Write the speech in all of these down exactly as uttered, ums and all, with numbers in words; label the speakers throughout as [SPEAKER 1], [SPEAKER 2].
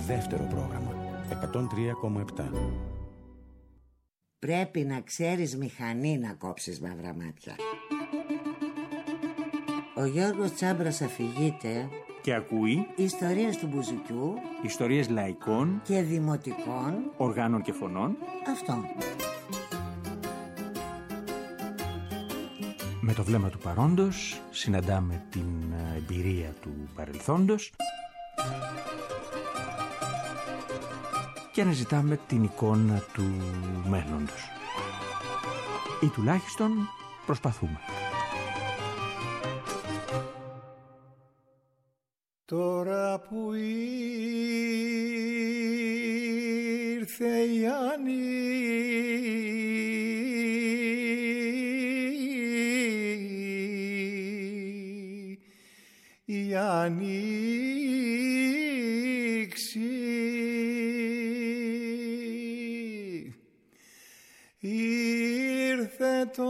[SPEAKER 1] δεύτερο πρόγραμμα, εκατόν τρία κόμμα επτά.
[SPEAKER 2] Πρέπει να ξέρεις μηχανή να κόψεις μαύρα μάτια. Ο Γιώργος Τσάμπρας αφηγείται
[SPEAKER 3] και ακούει
[SPEAKER 2] ιστορίες του μπουζουκιού,
[SPEAKER 3] ιστορίες λαϊκών
[SPEAKER 2] και δημοτικών
[SPEAKER 3] οργάνων και φωνών.
[SPEAKER 2] Αυτό.
[SPEAKER 3] Με το βλέμμα του παρόντος συναντάμε την εμπειρία του παρελθόντος και αναζητάμε την εικόνα του μέλλοντος. Ή τουλάχιστον προσπαθούμε.
[SPEAKER 4] Τώρα που ήρθε η η Ανοίξη, ήρθε το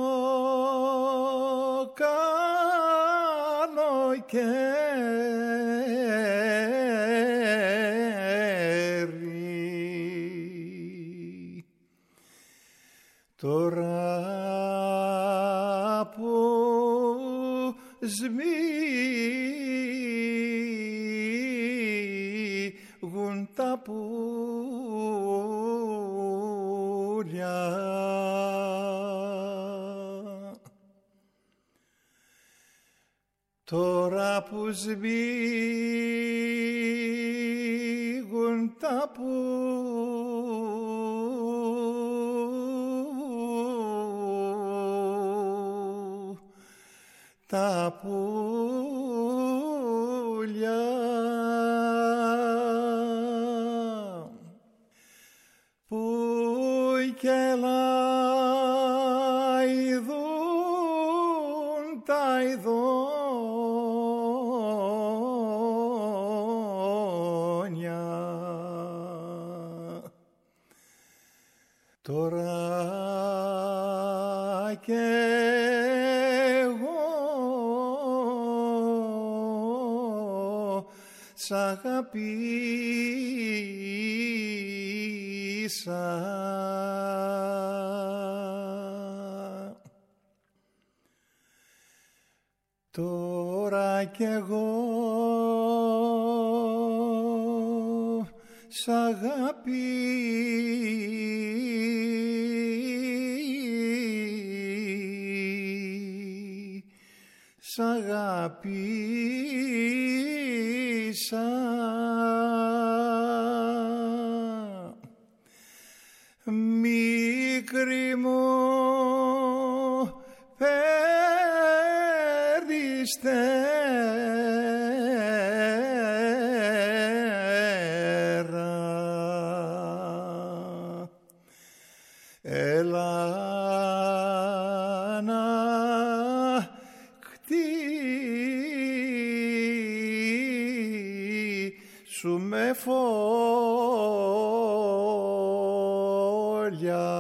[SPEAKER 4] καλοκαίρι, τώρα που σμίγουν τα πουλιά, τώρα που σμίγουν τα πουλιά, τα πουλιά, που και λαϊδούν τα ειδόνια, τώρα και σ' αγαπήσα, τώρα κι εγώ σ' αγαπήσα, σ' αγαπήσα, μικρή μου περιστέρα, έλα να χτίσουμε φόλια.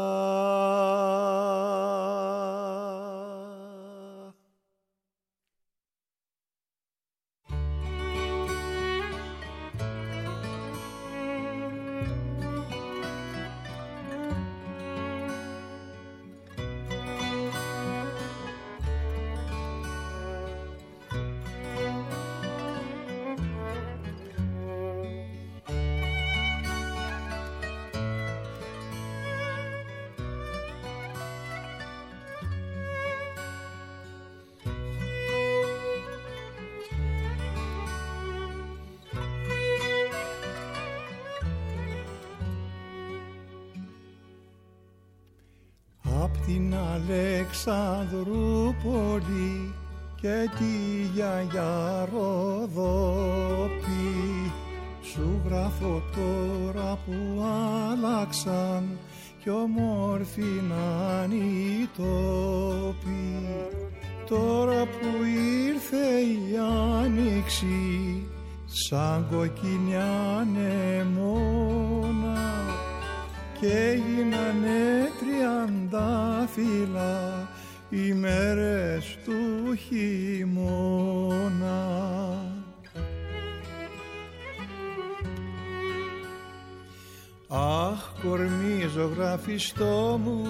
[SPEAKER 4] Απ' την Αλεξανδρούπολη και τη γιαγιά Ροδόπη σου γράφω τώρα που άλλαξαν κι όμορφοι να είναι οι τόποι, τώρα που ήρθε η Άνοιξη σαν κοκκινή ανεμόνα και έγινανε τριαντάφυλλα οι μέρες του χειμώνα. ζωγραφιστό μου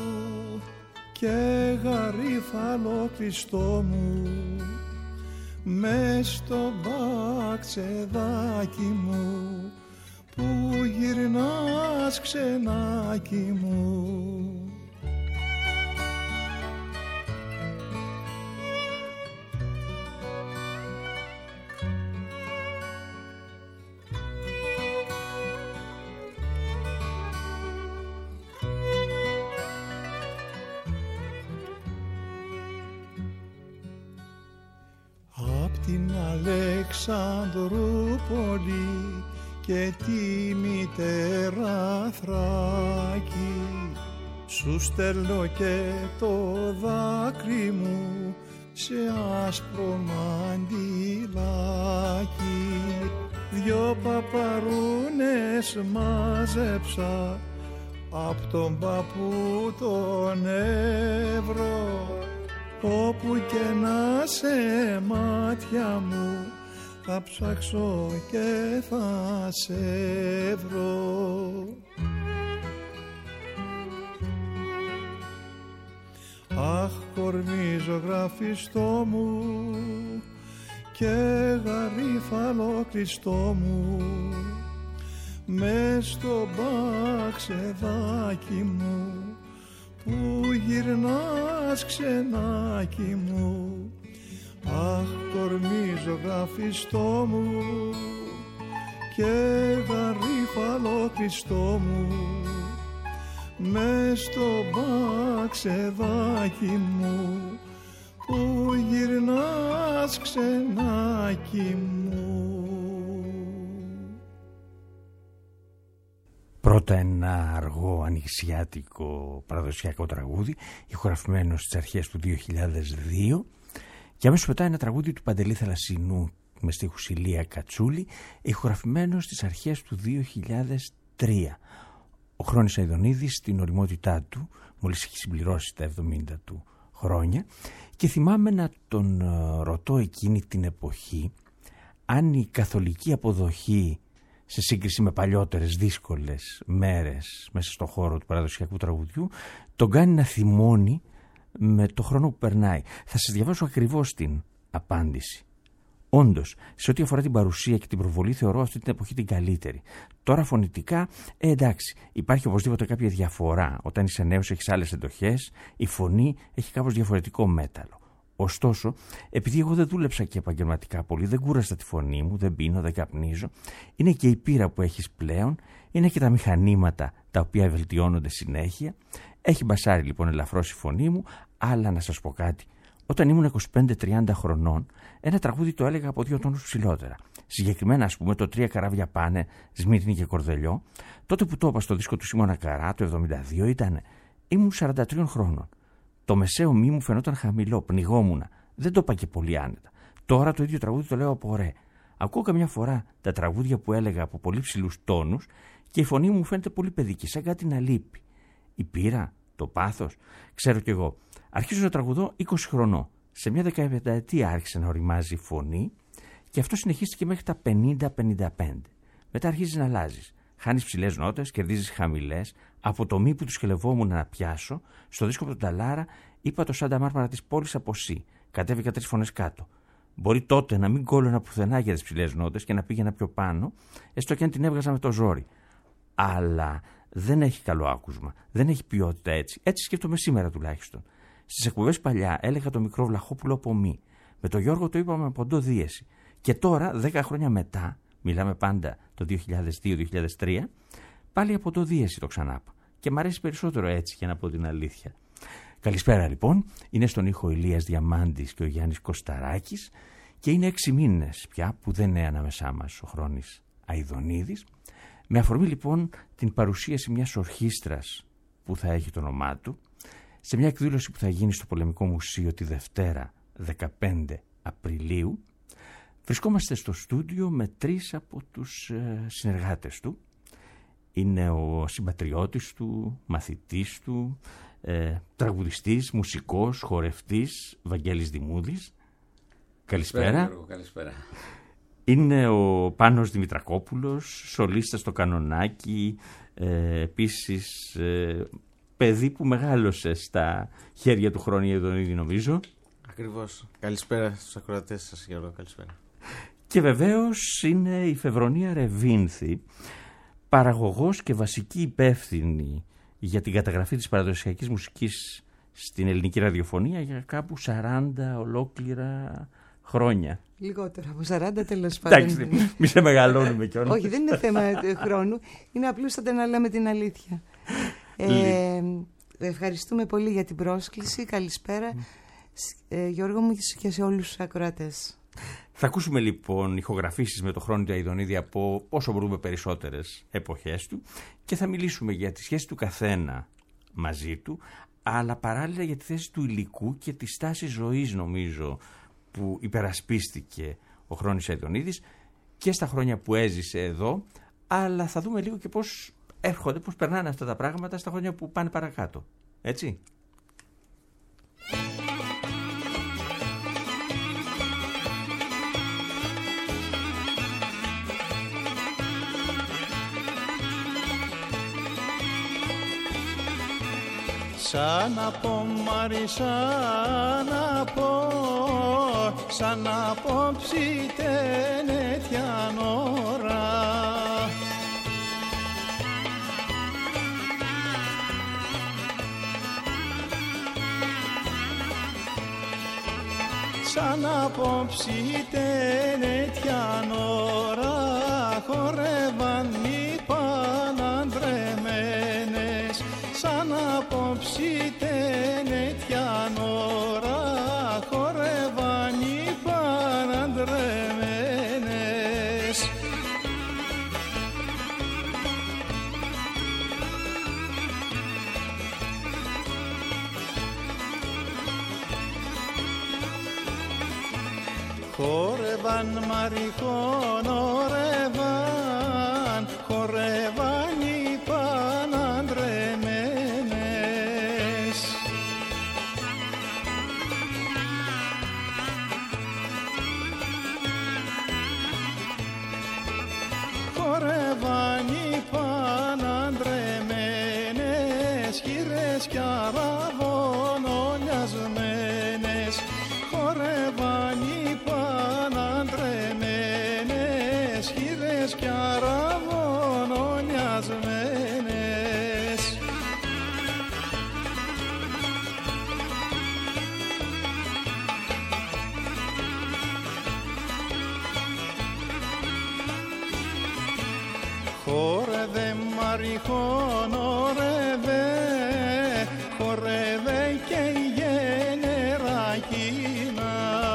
[SPEAKER 4] και γαρίφαλο κλειστό μου, μες στο μπαξεδάκι μου που γυρνάς ξενάκι μου. Απ' την Αλεξανδρούπολη και τη μητέρα Θράκη σου στέλνω και το δάκρυ μου σε άσπρο μαντιλάκι. Δυο παπαρούνες μάζεψα απ' τον παππού τον Εύρο, όπου και να σε μάτια μου θα ψάξω και θα σε βρω. Αχ, κορμί ζωγραφιστό μου και γαρίφαλο κλειστό μου, μες στο μπαξεδάκι μου που γυρνάς ξενάκι μου. Αχ, κορμί ζωγραφιστό μου και γαρίφαλο κλειστό μου, μες στο μπαξεδάκι μου που γυρνάς ξενάκι μου.
[SPEAKER 3] Πρώτα ένα αργό ανοιξιάτικο παραδοσιακό τραγούδι, ηχογραφημένο στις αρχές του δύο χιλιάδες δύο, και αμέσως μετά ένα τραγούδι του Παντελή Θαλασσινού με στίχους Ηλία Κατσούλη, ηχογραφημένο στις αρχές του δύο χιλιάδες τρία. Ο Χρόνης Αηδονίδης στην ωριμότητά του, μόλις έχει συμπληρώσει τα εβδομήντα του χρόνια, και θυμάμαι να τον ρωτώ εκείνη την εποχή αν η καθολική αποδοχή σε σύγκριση με παλιότερες δύσκολες μέρες μέσα στον χώρο του παραδοσιακού τραγουδιού τον κάνει να θυμώνει με το χρόνο που περνάει. Θα σας διαβάσω ακριβώς την απάντηση. Όντως, σε ό,τι αφορά την παρουσία και την προβολή, θεωρώ αυτή την εποχή την καλύτερη. Τώρα φωνητικά, ε, εντάξει, υπάρχει οπωσδήποτε κάποια διαφορά. Όταν είσαι νέος, έχεις άλλες εντοχές, η φωνή έχει κάπως διαφορετικό μέταλλο. Ωστόσο, επειδή εγώ δεν δούλεψα και επαγγελματικά πολύ, δεν κούρασα τη φωνή μου, δεν πίνω, δεν καπνίζω, είναι και η πείρα που έχεις πλέον, είναι και τα μηχανήματα τα οποία βελτιώνονται συνέχεια. Έχει μπασάρει λοιπόν ελαφρώς η φωνή μου, αλλά να σας πω κάτι. Όταν ήμουν είκοσι πέντε τριάντα χρονών, ένα τραγούδι το έλεγα από δύο τόνους ψηλότερα. Συγκεκριμένα, ας πούμε, το «Τρία καράβια πάνε, Σμύρνη και Κορδελιό», τότε που το είπα στο δίσκο του Σίμωνα Καρά το εβδομήντα δύο, ήταν, ήμουν σαράντα τρία χρονών. Το μεσαίο μη μου φαινόταν χαμηλό, πνιγόμουνα. Δεν το είπα και πολύ άνετα. Τώρα το ίδιο τραγούδι το λέω από ρε. Ακούω καμιά φορά τα τραγούδια που έλεγα από πολύ ψηλούς τόνους και η φωνή μου φαίνεται πολύ παιδική, σαν κάτι να λείπει. Η πείρα, το πάθος, ξέρω κι εγώ. Αρχίζω να τραγουδώ είκοσι χρονών. Σε μια δεκαπενταετία άρχισε να οριμάζει η φωνή και αυτό συνεχίστηκε μέχρι τα πενήντα πενήντα πέντε. Μετά αρχίζει να αλλάζει. Χάνεις ψηλές νότες, κερδίζεις χαμηλές. Από το μη που τους χελευόμουν να πιάσω, στο δίσκο από τον Ταλάρα είπα το Σάντα Μάρμαρα της πόλης από σι. Κατέβηκα τρεις φωνές κάτω. Μπορεί τότε να μην κόλλωνα πουθενά για τις ψηλές νότες και να πήγαινα πιο πάνω, έστω και αν την έβγαζα με το ζόρι. Αλλά δεν έχει καλό άκουσμα, δεν έχει ποιότητα έτσι. Έτσι σκέφτομαι σήμερα τουλάχιστον. Στις εκπομπές παλιά έλεγα το μικρό Βλαχόπουλο από μη. Με τον Γιώργο το είπαμε με ποντό δίεση. Και τώρα, δέκα χρόνια μετά, μιλάμε πάντα το δύο χιλιάδες δύο δύο χιλιάδες τρία, πάλι από το δίεση το ξανάπα. Και μ' αρέσει περισσότερο έτσι, για να πω την αλήθεια. Καλησπέρα λοιπόν, είναι στον ήχο Ηλίας Διαμάντης και ο Γιάννης Κωσταράκης και είναι έξι μήνες πια που δεν είναι ανάμεσά μας ο Χρόνης Αηδονίδης. Με αφορμή λοιπόν την παρουσίαση μιας ορχήστρας που θα έχει το όνομά του, σε μια εκδήλωση που θα γίνει στο Πολεμικό Μουσείο τη Δευτέρα δεκαπέντε Απριλίου, βρισκόμαστε στο στούντιο με τρεις από τους ε, συνεργάτες του. Είναι ο συμπατριώτης του, μαθητής του, ε, τραγουδιστής, μουσικός, χορευτής, Βαγγέλης Δημούδης. Καλησπέρα.
[SPEAKER 5] Καλησπέρα.
[SPEAKER 3] Είναι ο Πάνος Δημητρακόπουλος, σολίστας στο κανονάκι, ε, επίσης ε, παιδί που μεγάλωσε στα χέρια του Χρόνια Ιδονίδη, νομίζω.
[SPEAKER 5] Ακριβώς. Καλησπέρα στους ακροατές σας, Γιώργο. Καλησπέρα.
[SPEAKER 3] Και βεβαίως είναι η Φεβρονία Ρεβίνθη, παραγωγός και βασική υπεύθυνη για την καταγραφή της παραδοσιακής μουσικής στην ελληνική ραδιοφωνία για κάπου σαράντα ολόκληρα χρόνια.
[SPEAKER 6] Λιγότερο από σαράντα, τέλος πάντων.
[SPEAKER 3] Εντάξει, μη σε μεγαλώνουμε κιόλας.
[SPEAKER 6] Όχι, δεν είναι θέμα χρόνου. Είναι απλούστατα να λέμε την αλήθεια. ε, ευχαριστούμε πολύ για την πρόσκληση. Καλησπέρα, ε, Γιώργο μου, και σε όλους τους ακροατές.
[SPEAKER 3] Θα ακούσουμε λοιπόν ηχογραφήσεις με το Χρόνιο Ιδονίδη από όσο μπορούμε περισσότερες εποχές του και θα μιλήσουμε για τη σχέση του καθένα μαζί του, αλλά παράλληλα για τη θέση του υλικού και τη στάση ζωής, νομίζω, που υπερασπίστηκε ο Χρόνιος Ιδονίδης και στα χρόνια που έζησε εδώ, αλλά θα δούμε λίγο και πώς έρχονται, πώς περνάνε αυτά τα πράγματα στα χρόνια που πάνε παρακάτω. Έτσι.
[SPEAKER 4] Σαν να πω Μάρι, σαν να πω, σαν να πω ψητένετιαν ώρα. Σαν να πω ψητένετιαν ώρα, χορεύαν οι παναντρεμένες. Σαν απόψη τενετιαν ώρα, χορεύαν οι παραντρεμένες. Χορεύαν Μαρι, χορεύαν, χορεύαν οι παναντρεμένες. Χορεύαν οι παναντρεμένες, χείρες κι αραβωνολιασμένες. Χορεύαν οι παναντρεμένες, χείρες κι αραβωνολιασμένες. Χορεύε Μαρι, χορεύε, χορεύε και η γενερακίνα.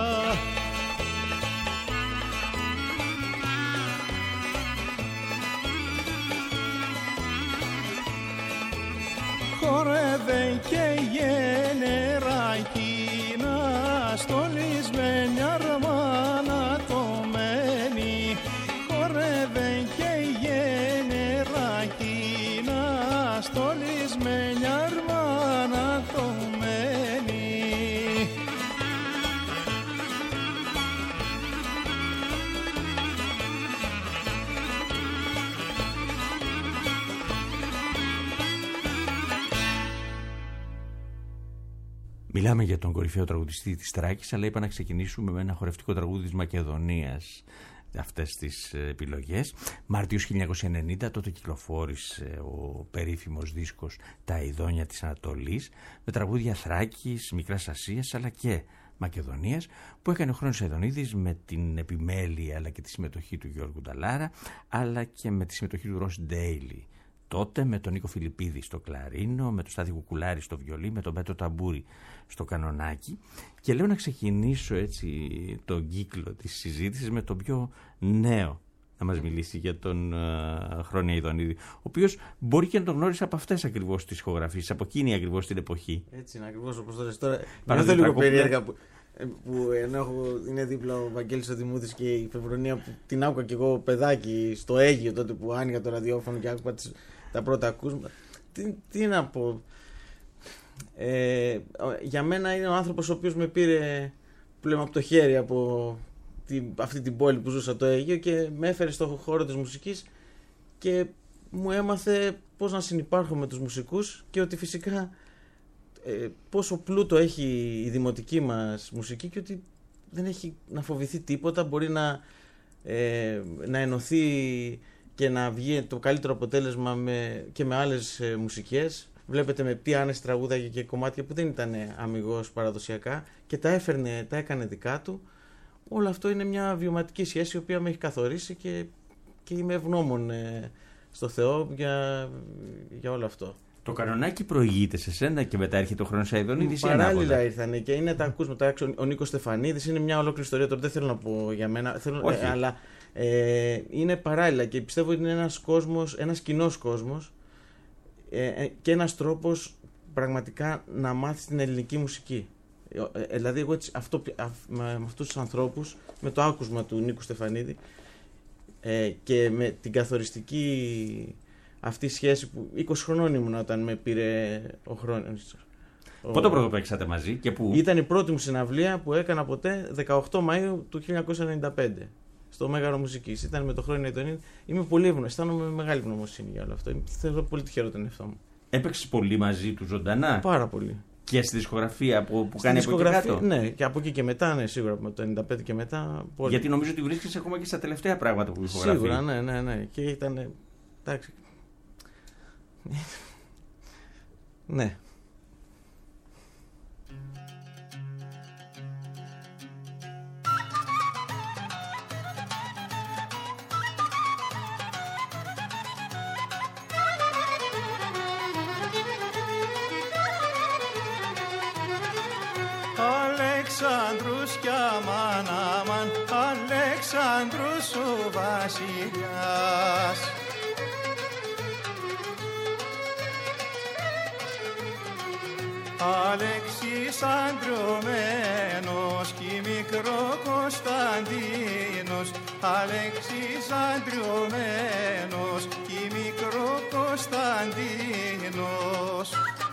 [SPEAKER 4] Χορεύε και η γενερακίνα, στολισμένη αρμανατωμένη. Χορεύε και η γενερακίνα, στολισμένη αρμανατωμένη.
[SPEAKER 3] Μιλάμε για τον κορυφαίο τραγουδιστή της Θράκης, αλλά είπα να ξεκινήσουμε με ένα χορευτικό τραγούδι της Μακεδονίας, αυτές τις επιλογές. Μάρτιος χίλια εννιακόσια ενενήντα, τότε κυκλοφόρησε ο περίφημος δίσκος «Τα Ειδόνια της Ανατολής», με τραγούδια Θράκης, Μικράς Ασίας αλλά και Μακεδονίας, που έκανε ο Χρόνιος Ιδονίδης με την επιμέλεια αλλά και τη συμμετοχή του Γιώργου Νταλάρα, αλλά και με τη συμμετοχή του Ρος Ντέιλι. Τότε με τον Νίκο Φιλιππίδη στο κλαρίνο, με τον Στάθη Κουκουλάρη στο βιολί, με τον Πέτρο Ταμπούρη στο κανονάκι. Και λέω να ξεκινήσω έτσι τον κύκλο της συζήτησης με τον πιο νέο να μας μιλήσει για τον uh, Χρόνια Ιδονίδη, ο οποίος μπορεί και να τον γνώρισε από αυτές ακριβώς τις ηχογραφίες, από εκείνη ακριβώς την εποχή.
[SPEAKER 5] Έτσι είναι ακριβώς όπως το λες τώρα. Νιώθω λίγο περίεργα που, που ενώ έχω, είναι δίπλα ο Βαγγέλης ο Δημούθης και η Φεβρονία που την άκουγα και εγώ παιδάκι στο Αίγυο τότε που άνοιγα το ραδιόφωνο και άκουγα τις, τα πρώτα ακούσματα. Τι, τι να πω. Ε, για μένα είναι ο άνθρωπος ο οποίος με πήρε πλέον από το χέρι από την, αυτή την πόλη που ζούσα, το Αίγυο, και με έφερε στο χώρο της μουσικής και μου έμαθε πώς να συνυπάρχω με τους μουσικούς και ότι φυσικά ε, πόσο πλούτο έχει η δημοτική μας μουσική και ότι δεν έχει να φοβηθεί τίποτα, μπορεί να, ε, να ενωθεί και να βγει το καλύτερο αποτέλεσμα με, και με άλλες ε, μουσικές. Βλέπετε με τι άνεση τραγούδαγε και κομμάτια που δεν ήταν αμιγώς παραδοσιακά και τα έφερνε, τα έκανε δικά του. Όλο αυτό είναι μια βιωματική σχέση η οποία με έχει καθορίσει και, και είμαι ευγνώμων ε, στο Θεό για, για όλο αυτό.
[SPEAKER 3] Το κανονάκι προηγείται σε σένα και μετά έρχεται ο Χρόνος Αηδονίδης.
[SPEAKER 5] Παράλληλα ήρθανε και είναι τα ακούσματα. Ο Νίκος Στεφανίδης είναι μια ολόκληρη ιστορία. Τώρα δεν θέλω να πω για μένα, θέλω, ε, αλλά ε, είναι παράλληλα και πιστεύω ότι είναι ένας κόσμος, ένας κοινός κόσμος ε, και ένας τρόπος πραγματικά να μάθεις την ελληνική μουσική. Ε, ε, δηλαδή εγώ έτσι, αυτό, α, με, με αυτούς τους ανθρώπους, με το άκουσμα του Νίκου Στεφανίδη ε, και με την καθοριστική αυτή η σχέση που είκοσι χρονών ήμουν όταν με πήρε ο Χρόνος.
[SPEAKER 3] Πότε πρώτο παίξατε μαζί και πού?
[SPEAKER 5] Ήταν η πρώτη μου συναυλία που έκανα ποτέ, δεκαοκτώ Μαΐου του χίλια εννιακόσια ενενήντα πέντε, στο Μέγαρο Μουσικής. Ήταν με το Χρόνιο Αηδονίδη. Είμαι πολύ ευγνώμων, αισθάνομαι μεγάλη ευγνωμοσύνη για όλο αυτό. Θέλω πολύ τυχερό τον εαυτό μου.
[SPEAKER 3] Έπαιξες πολύ μαζί του ζωντανά?
[SPEAKER 5] Πάρα πολύ.
[SPEAKER 3] Και στη δισκογραφία που, που
[SPEAKER 5] στη
[SPEAKER 3] κάνει
[SPEAKER 5] δισκογραφία,
[SPEAKER 3] από εκεί κάτω?
[SPEAKER 5] Ναι, και από εκεί και μετά, ναι, σίγουρα από το ενενήντα πέντε και μετά. Πολύ.
[SPEAKER 3] Γιατί νομίζω ότι βρίσκεσαι ακόμα και στα τελευταία πράγματα που ηχογραφεί.
[SPEAKER 5] Σίγουρα, ναι, ναι, ναι. Και ήταν. Εντάξει. Ναι.
[SPEAKER 4] Αλεξάνδρους κι αμάν αμάν, Αλεξάνδρους ο βασιλιάς. Αλέξης αντριωμένος κι μικρό Κωνσταντίνος, Αλέξης αντριωμένος κι μικρό Κωνσταντίνος.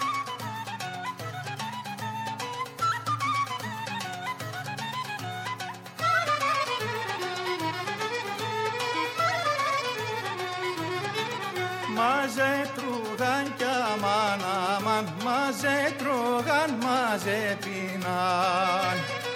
[SPEAKER 4] Μαζε τρώγαν κι αμάν αμάν, μαζε τρώγαν, μαζε πίναν.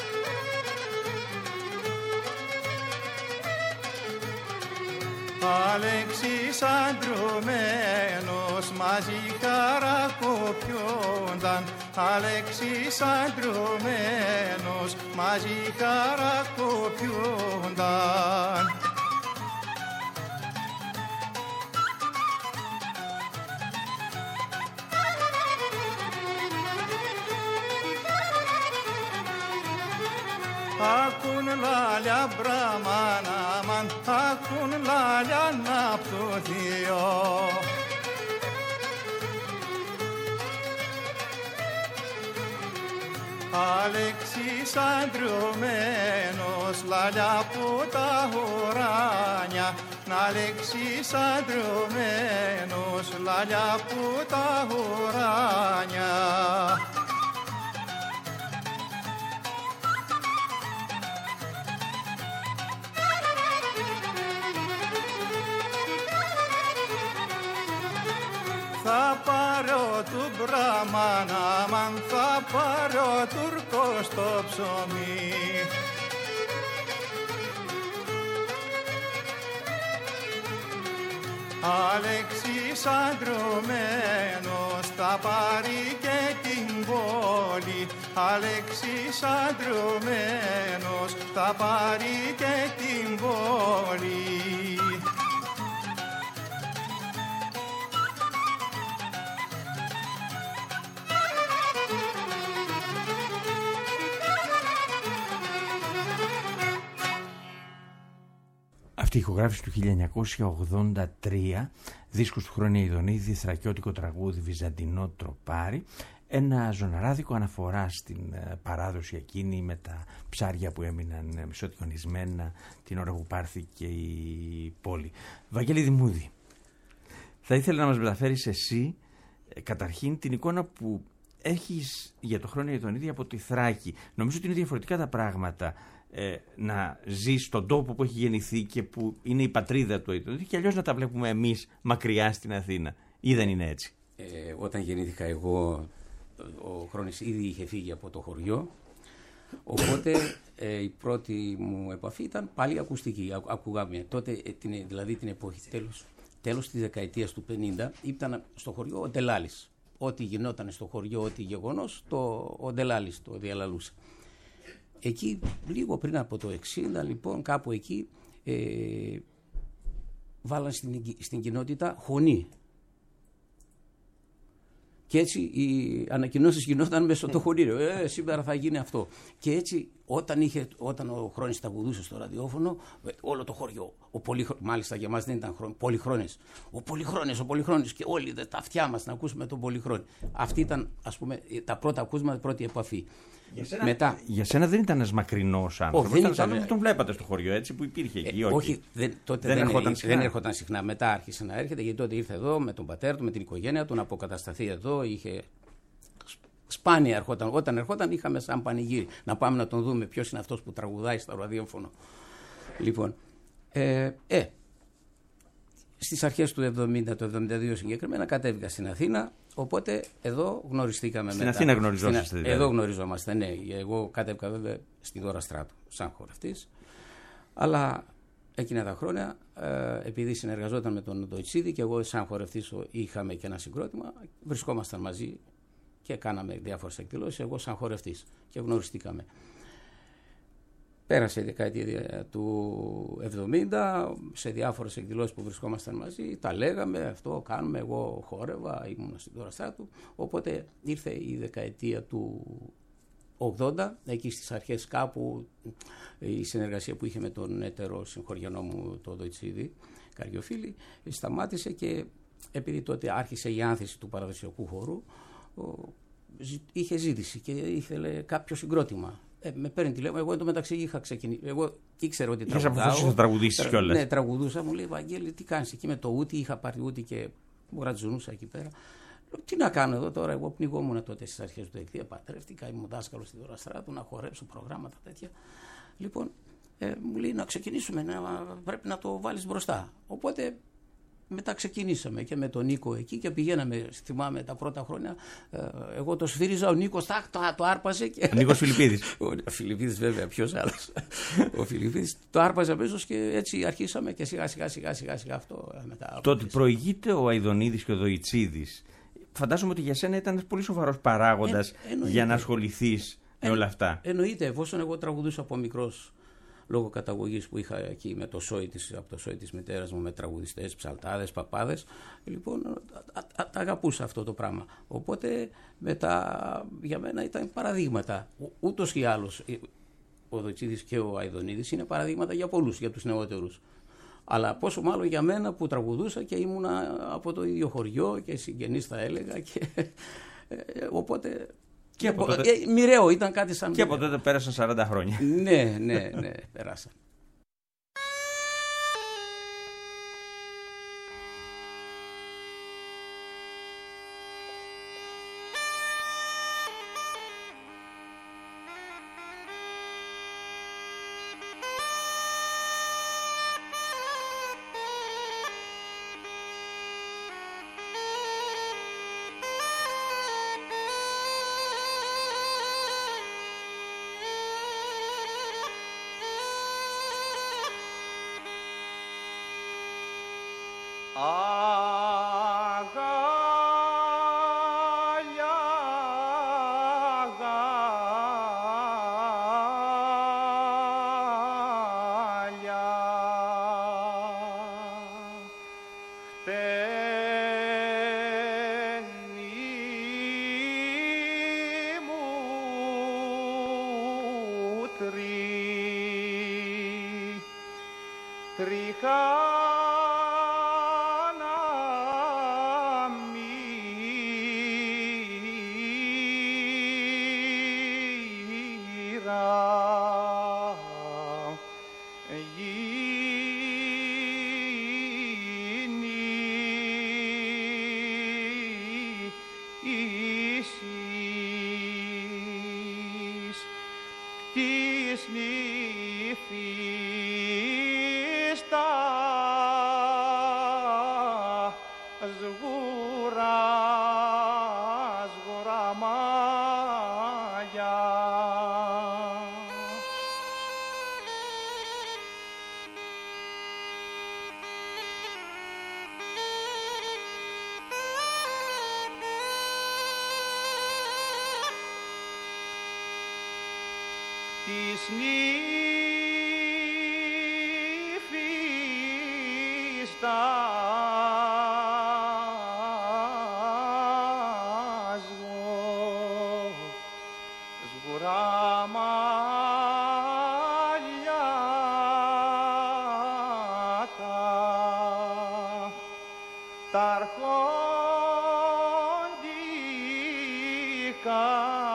[SPEAKER 4] Αλέξης αντριωμένος μαζί χαρακοπιόνταν, Αλέξης αντριωμένος μαζί χαρακοπιόνταν. Ακούν λάλια μπραμάν αμάν, ακούν λάλια απ' το Θείο. Αλέξης αντριωμένος λάλια από τα ουράνια, Αλέξης αντριωμένος λάλια από τα ουράνια. Θα πάρω του μπραμάν αμάν, θα πάρω τουρκό στο ψωμί. Αλέξης αντριωμένος θα πάρει και την πόλη, Αλέξης αντριωμένος θα πάρει και την πόλη.
[SPEAKER 3] Αυτή η ηχογράφηση του χίλια εννιακόσια ογδόντα τρία, δίσκος του Χρόνιου Αηδονίδη, θρακιώτικο τραγούδι, βυζαντινό τροπάρι, ένα ζωναράδικο αναφορά στην παράδοση εκείνη με τα ψάρια που έμειναν μισοτιονισμένα την ώρα που πάρθηκε η πόλη. Βαγγέλη Δημούδη, θα ήθελα να μας μεταφέρεις εσύ καταρχήν την εικόνα που έχεις για το Χρόνιο Αηδονίδη από τη Θράκη. Νομίζω ότι είναι διαφορετικά τα πράγματα ε, να ζει στον τόπο που έχει γεννηθεί και που είναι η πατρίδα του Αιδονίδη, και αλλιώς να τα βλέπουμε εμείς μακριά στην Αθήνα. Ή δεν είναι έτσι?
[SPEAKER 7] Ε, όταν γεννήθηκα εγώ, ο Χρόνης ήδη είχε φύγει από το χωριό, οπότε ε, η πρώτη μου επαφή ήταν πάλι ακουστική. Α, ακούγαμε τότε, ε, την, δηλαδή την εποχή τέλος, τέλος της δεκαετίας του πενήντα, ήταν στο χωριό ο Ντελάλης. Ό,τι γινόταν στο χωριό, ό,τι γεγονός, το, ο Ντελάλης το διαλαλούσε. Εκεί, λίγο πριν από το εξήντα, λοιπόν, κάπου εκεί, ε, βάλαν στην, στην κοινότητα χωνή. Και έτσι οι ανακοινώσεις γινόταν μέσα στο χωνήριο. Ε, σήμερα θα γίνει αυτό. Και έτσι όταν, είχε, όταν ο Χρόνης τραγουδούσε στο ραδιόφωνο, όλο το χωριό, ο πολυχρο... μάλιστα για μας δεν ήταν χρόνο, πολυχρόνες. Ο Πολυχρόνης, ο Πολυχρόνης, και όλοι τα αυτιά μας να ακούσουμε τον Πολυχρόνη. Αυτή ήταν, ας πούμε, τα πρώτα ακούσματα, πρώτη επαφή.
[SPEAKER 3] Για σένα,
[SPEAKER 7] Μετά,
[SPEAKER 3] για σένα δεν ήταν ένας μακρινός άνθρωπος.
[SPEAKER 7] δεν
[SPEAKER 3] ήταν
[SPEAKER 7] ήταν,
[SPEAKER 3] άνθρωπος που τον βλέπατε στο χωριό, έτσι, που υπήρχε εκεί.
[SPEAKER 7] Ε,
[SPEAKER 3] όχι,
[SPEAKER 7] όχι δεν, τότε
[SPEAKER 3] δεν,
[SPEAKER 7] δεν,
[SPEAKER 3] ερχόταν
[SPEAKER 7] δεν ερχόταν συχνά. Μετά άρχισε να έρχεται, γιατί τότε ήρθε εδώ με τον πατέρα του, με την οικογένεια του, να αποκατασταθεί εδώ. Είχε... Σπάνια ερχόταν. Όταν ερχόταν είχαμε σαν πανηγύρι να πάμε να τον δούμε ποιος είναι αυτός που τραγουδάει στο ραδιόφωνο. Λοιπόν, ε, ε, στις αρχές του εβδομήντα, το εβδομήντα δύο συγκεκριμένα, κατέβηκα στην Αθήνα. Οπότε εδώ γνωριστήκαμε.
[SPEAKER 3] Στην
[SPEAKER 7] μετά.
[SPEAKER 3] Αθήνα γνωριζόσαστε
[SPEAKER 7] Στην...
[SPEAKER 3] δηλαδή?
[SPEAKER 7] Εδώ γνωριζόμαστε, ναι. Εγώ κατέβηκα βέβαια στη Δώρα Στράτου σαν χορευτής. Αλλά εκείνα τα χρόνια, ε, επειδή συνεργαζόταν με τον Ντοϊτσίδη και εγώ σαν χορευτής είχαμε και ένα συγκρότημα, βρισκόμασταν μαζί και κάναμε διάφορες εκδηλώσεις, εγώ σαν χορευτής, και γνωριστήκαμε. Πέρασε η δεκαετία του εβδομήντα, σε διάφορες εκδηλώσεις που βρισκόμασταν μαζί, τα λέγαμε, αυτό κάνουμε, εγώ χόρευα, ήμουν στην Δώρα Στράτου, οπότε ήρθε η δεκαετία του ογδόντα, εκεί στις αρχές κάπου η συνεργασία που είχε με τον έτερο συγχωριανό μου, τον Ντοϊτσίδη Καριοφίλη, σταμάτησε, και επειδή τότε άρχισε η άνθηση του παραδοσιακού χορού, είχε ζήτηση και ήθελε κάποιο συγκρότημα. Ε, με παίρνει τηλέφωνο. Εγώ εντωμεταξύ είχα ξεκινήσει. Εγώ ήξερα ότι
[SPEAKER 3] τραγουδάω.
[SPEAKER 7] τραγουδάω.
[SPEAKER 3] Είχες αποφασίσει να τραγουδήσεις κιόλας.
[SPEAKER 7] Ναι, τραγουδούσα. Μου λέει, Βαγγέλη, τι κάνεις εκεί με το ούτι? Είχα πάρει ούτι και μου ρατζουνούσα εκεί πέρα. Λέω, τι να κάνω εδώ τώρα? Εγώ πνιγόμουν τότε στις αρχές του ΕΚΔΙΑ. Πατρεύτηκα, ήμουν δάσκαλος στη Δώρα Στράτου, να χορέψω προγράμματα τέτοια. Λοιπόν, ε, μου λέει να ξεκινήσουμε, να, πρέπει να το βάλεις μπροστά. Οπότε μετά ξεκινήσαμε και με τον Νίκο εκεί και πηγαίναμε, θυμάμαι τα πρώτα χρόνια, εγώ το σφύριζα, ο Νίκος τάχ, το, το άρπαζε. Και...
[SPEAKER 3] Ο Νίκος Φιλιππίδης.
[SPEAKER 7] Ο Φιλιππίδης βέβαια, ποιος άλλος. Ο Φιλιππίδης το άρπαζε αμέσως και έτσι αρχίσαμε και σιγά σιγά σιγά σιγά, σιγά αυτό μετά.
[SPEAKER 3] Το ότι προηγείται ο Αιδονίδης και ο Δοϊτσίδης, φαντάζομαι ότι για σένα ήταν ένας πολύ σοβαρός παράγοντας ε, για να ασχοληθείς με όλα αυτά.
[SPEAKER 7] Εννοείται, εφόσον εγώ τραγουδούσα από μικρός, λόγω καταγωγής που είχα εκεί με το σόι της, από το σόι της μητέρας μου, με τραγουδιστές, ψαλτάδες, παπάδες, λοιπόν, τα αγαπούσα αυτό το πράγμα. Οπότε μετά για μένα ήταν παραδείγματα. Ούτως ή άλλως ο Δοϊτσίδης και ο Αιδονίδης είναι παραδείγματα για πολλούς, για τους νεότερους. Αλλά πόσο μάλλον για μένα που τραγουδούσα και ήμουνα από το ίδιο χωριό και συγγενής θα έλεγα, και οπότε... Και από τότε... ε, μοιραίο, ήταν κάτι σαν
[SPEAKER 3] και
[SPEAKER 7] μοιραίο.
[SPEAKER 3] από τότε πέρασαν σαράντα χρόνια.
[SPEAKER 7] Ναι, ναι, ναι, πέρασαν.
[SPEAKER 4] Kiss me. φίστα σγουρά σγουρά μάγια. Της νύφης τα σγουρά μαλλιά τα αρχόντικα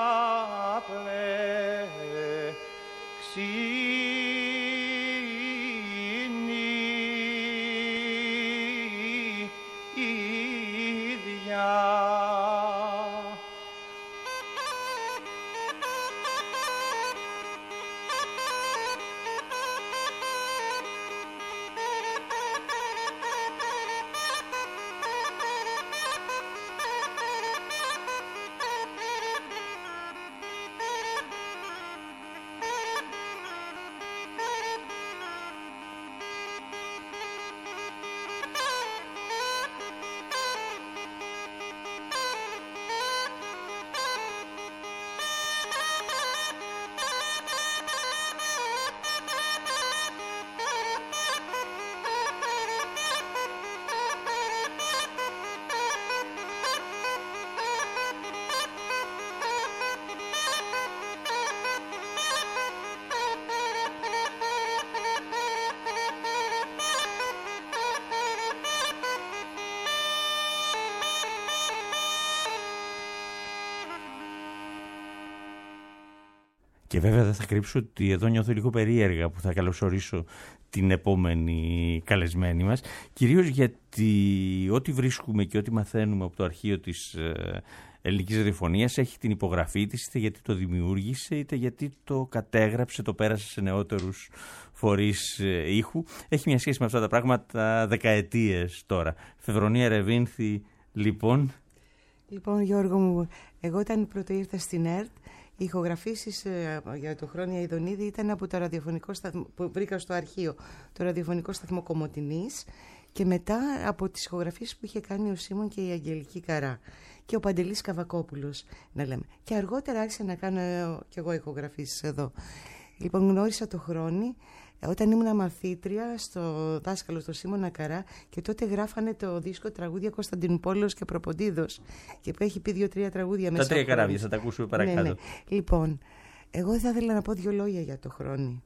[SPEAKER 3] Και βέβαια δεν θα κρύψω ότι εδώ νιώθω λίγο περίεργα που θα καλωσορίσω την επόμενη καλεσμένη μας. Κυρίως γιατί ό,τι βρίσκουμε και ό,τι μαθαίνουμε από το αρχείο της ελληνικής ραδιοφωνίας έχει την υπογραφή της, είτε γιατί το δημιούργησε, είτε γιατί το κατέγραψε, το πέρασε σε νεότερους φορείς ήχου. Έχει μια σχέση με αυτά τα πράγματα δεκαετίες τώρα. Φεβρονία Ρεβίνθη, λοιπόν.
[SPEAKER 6] Λοιπόν, Γιώργο μου, εγώ όταν πρώτο ήρθα στην ΕΡΤ, οι ηχογραφήσεις ε, για το Χρόνια Ιδονίδη ήταν από το ραδιοφωνικό σταθμό που βρήκα στο αρχείο, το ραδιοφωνικό σταθμό Κομοτηνής, και μετά από τις ηχογραφήσεις που είχε κάνει ο Σίμων και η Αγγελική Καρά και ο Παντελής Καβακόπουλος, να λέμε. Και αργότερα άρχισα να κάνω ε, κι εγώ ηχογραφήσεις εδώ. Λοιπόν, γνώρισα το Χρόνι όταν ήμουν μαθήτρια στο δάσκαλο στο Σίμωνα Καρά, και τότε γράφανε το δίσκο τραγούδια Κωνσταντινούπολεως και Προποντίδος, και που έχει πει δύο-τρία τραγούδια μέσα.
[SPEAKER 3] Τα τρία καράβια, θα τα ακούσουμε παρακάτω. Ναι, ναι.
[SPEAKER 6] Λοιπόν, εγώ θα ήθελα να πω δύο λόγια για το Χρόνι.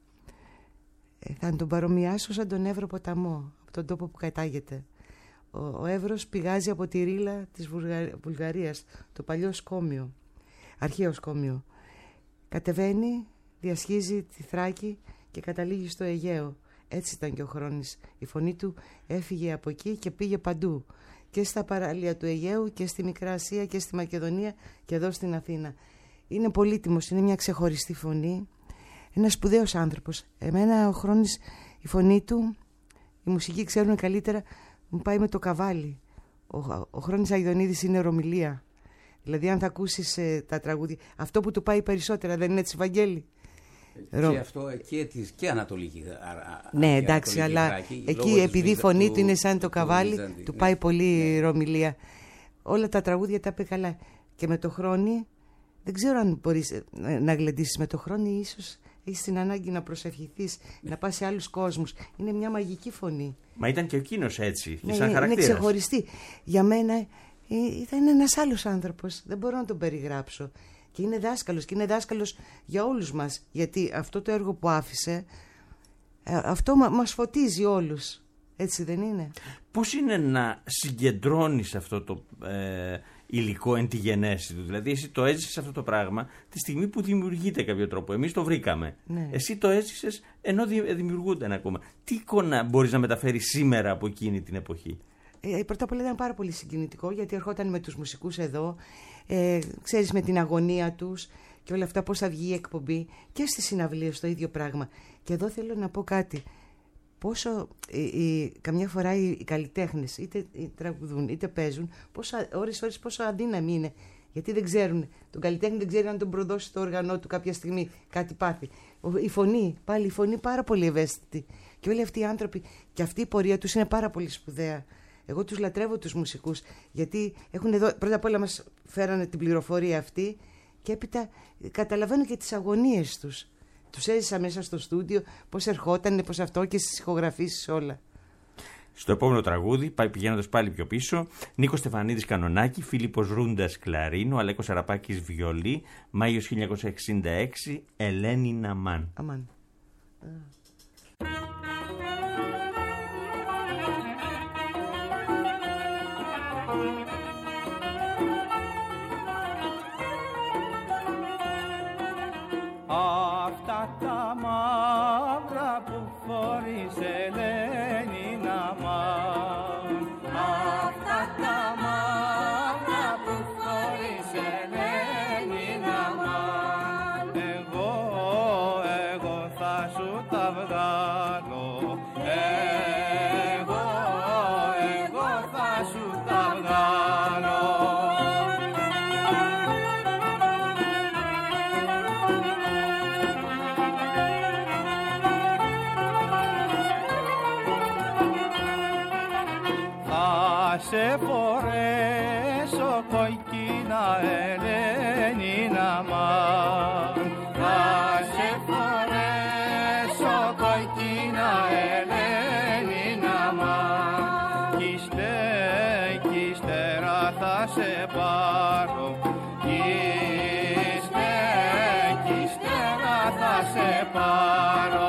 [SPEAKER 6] Ε, θα τον παρομοιάσω σαν τον Εύρο ποταμό, από τον τόπο που κατάγεται. Ο, ο Εύρος πηγάζει από τη Ρήλα της Βουλγα... Βουλγαρίας, το παλιό σκόμιο, αρχαίο σκόμιο. Κατεβαίνει, διασχίζει τη Θράκη και καταλήγει στο Αιγαίο. Έτσι ήταν και ο Χρόνης. Η φωνή του έφυγε από εκεί και πήγε παντού. Και στα παράλια του Αιγαίου και στη Μικρά Ασία και στη Μακεδονία και εδώ στην Αθήνα. Είναι πολύτιμος, είναι μια ξεχωριστή φωνή. Ένας σπουδαίος άνθρωπος. Εμένα ο Χρόνης, η φωνή του, η μουσική ξέρουν καλύτερα, μου πάει με το καβάλι. Ο, ο Χρόνης Αγιδονίδης είναι ρομιλία. Δηλαδή αν θα ακούσεις ε, τα τραγούδια, αυτό που του πάει περισσότερα, δεν είναι έτσι, Βαγγέλη?
[SPEAKER 7] Και αυτό και, της, και Ανατολική.
[SPEAKER 6] Ναι, εντάξει, αλλά Θράκη, εκεί επειδή η φωνή του είναι σαν το καβάλι, Βυζάντη, του πάει ναι, πολύ ναι. ρομιλία. Όλα τα τραγούδια τα είπε καλά. Και με το Χρόνι, δεν ξέρω αν μπορείς να γλεντήσεις με το Χρόνι, ίσως έχεις την ανάγκη να προσευχηθείς, ναι. να πας σε άλλους κόσμους. Είναι μια μαγική φωνή.
[SPEAKER 3] Μα ήταν και εκείνος έτσι,
[SPEAKER 6] ναι,
[SPEAKER 3] σαν χαρακτήρας.
[SPEAKER 6] Είναι ξεχωριστή. Για μένα ήταν ένας άλλος άνθρωπος, δεν μπορώ να τον περιγράψω. Και είναι δάσκαλος, και είναι δάσκαλος για όλους μας, γιατί αυτό το έργο που άφησε, αυτό μας φωτίζει όλους, έτσι δεν είναι?
[SPEAKER 3] Πώς είναι να συγκεντρώνεις αυτό το ε, υλικό εν τη γενέση του? Δηλαδή εσύ το έζησες αυτό το πράγμα τη στιγμή που δημιουργείται κάποιο τρόπο, εμείς το βρήκαμε, ναι. Εσύ το έζησες ενώ δημιουργούνται ακόμα. Τι εικόνα μπορείς να μεταφέρεις σήμερα από εκείνη την εποχή?
[SPEAKER 6] Ε, πρώτα απ' όλα ήταν πάρα πολύ συγκινητικό, γιατί ερχόταν με τους μουσικούς εδώ, ε, ξέρεις, με την αγωνία τους, και όλα αυτά, πώς θα βγει η εκπομπή, και στις συναυλίες το ίδιο πράγμα. Και εδώ θέλω να πω κάτι. Πόσο ε, ε, καμιά φορά οι, οι καλλιτέχνες είτε τραγουδούν είτε παίζουν, πόσο, ώρες ώρες πόσο αδύναμοι είναι. Γιατί δεν ξέρουν, τον καλλιτέχνη δεν ξέρει αν τον προδώσει το όργανό του κάποια στιγμή, κάτι πάθει. Η φωνή, πάλι η φωνή πάρα πολύ ευαίσθητη. Και όλοι αυτοί οι άνθρωποι, και αυτή η πορεία τους είναι πάρα πολύ σπουδαία. Εγώ τους λατρεύω τους μουσικούς, γιατί έχουν εδώ, πρώτα απ' όλα μας φέρανε την πληροφορία αυτή, και έπειτα καταλαβαίνω και τις αγωνίες τους. Τους έζησα μέσα στο στούντιο, πώς ερχόταν, πώς αυτό, και στις ηχογραφήσεις όλα.
[SPEAKER 3] Στο επόμενο τραγούδι, πηγαίνοντας πάλι πιο πίσω, Νίκος Στεφανίδης κανονάκι, Φίλιππος Ρούντας κλαρίνο, Αλέκος Αραπάκης βιολί, Μάιος χίλια εννιακόσια εξήντα έξι, Ελένη Ναμάν.
[SPEAKER 6] Αμάν.
[SPEAKER 4] Αυτά τα μαύρα που φορείς, Ελένη Ναμάν, αυτά τα μαύρα που φορείς, Ελένη Ναμάν, εγώ, εγώ θα σου τα βγάλω, εγώ, εγώ θα σου τα βγάλω. Σε φορέσω κόκκινα, Ελένη Ναμάν, θα σε φορέσω κόκκινα, Ελένη Ναμάν, κι ύστε, κι ύστερα θα σε πάρω, κι ύστε, κι ύστερα θα σε πάρω.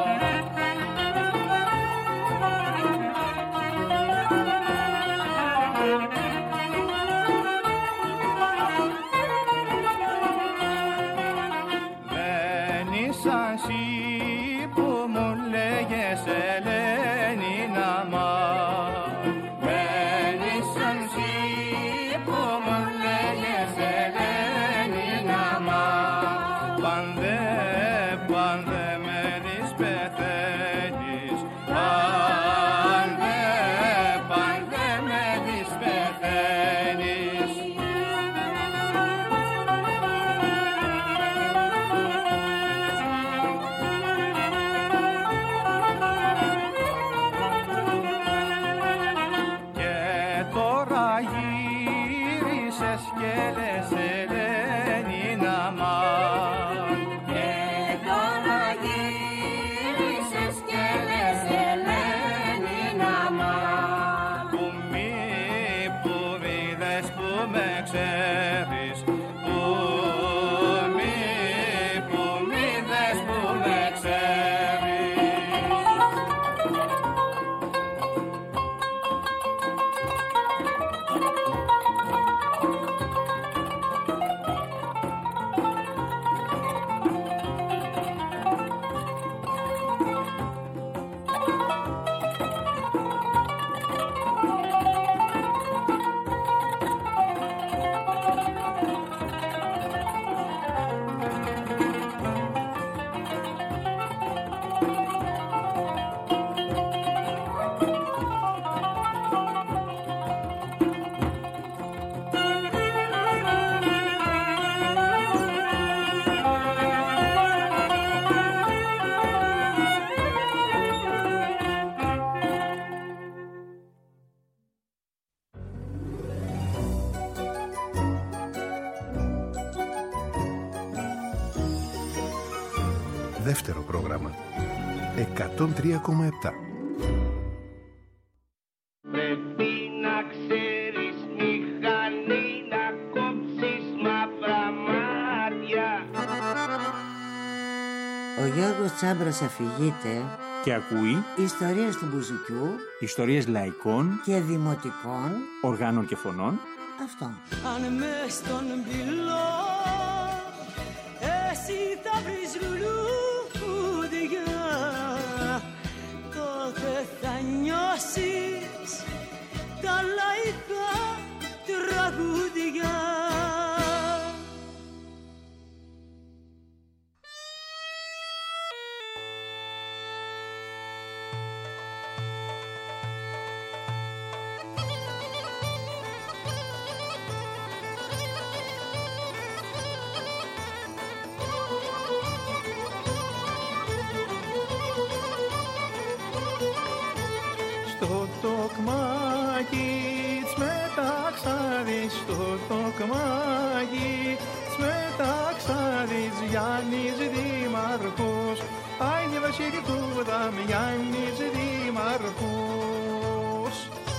[SPEAKER 8] Δεύτερο πρόγραμμα εκατόν τρία κόμμα επτά.
[SPEAKER 4] Πρέπει να ξέρεις μηχανή, να κόψεις μαύρα μάτια.
[SPEAKER 2] Ο Γιώργος Τσάμπρας αφηγείται
[SPEAKER 3] και ακούει
[SPEAKER 2] ιστορίες του μπουζουκιού,
[SPEAKER 3] ιστορίες λαϊκών
[SPEAKER 2] και δημοτικών
[SPEAKER 3] οργάνων και φωνών.
[SPEAKER 2] Αυτό.
[SPEAKER 9] Αν μες στον πυλό εσύ θα βρεις λουλούδια, τότε θα νιώσεις τα λαϊκά τραγούδια.
[SPEAKER 4] στο τοκμάκι, τσμετάξαδης στο τοκμάκι, τσμετάξαδης Γιάννης Δήμαρχος, άιντε Βασιλικούδα με Γιάννης Δήμαρχος.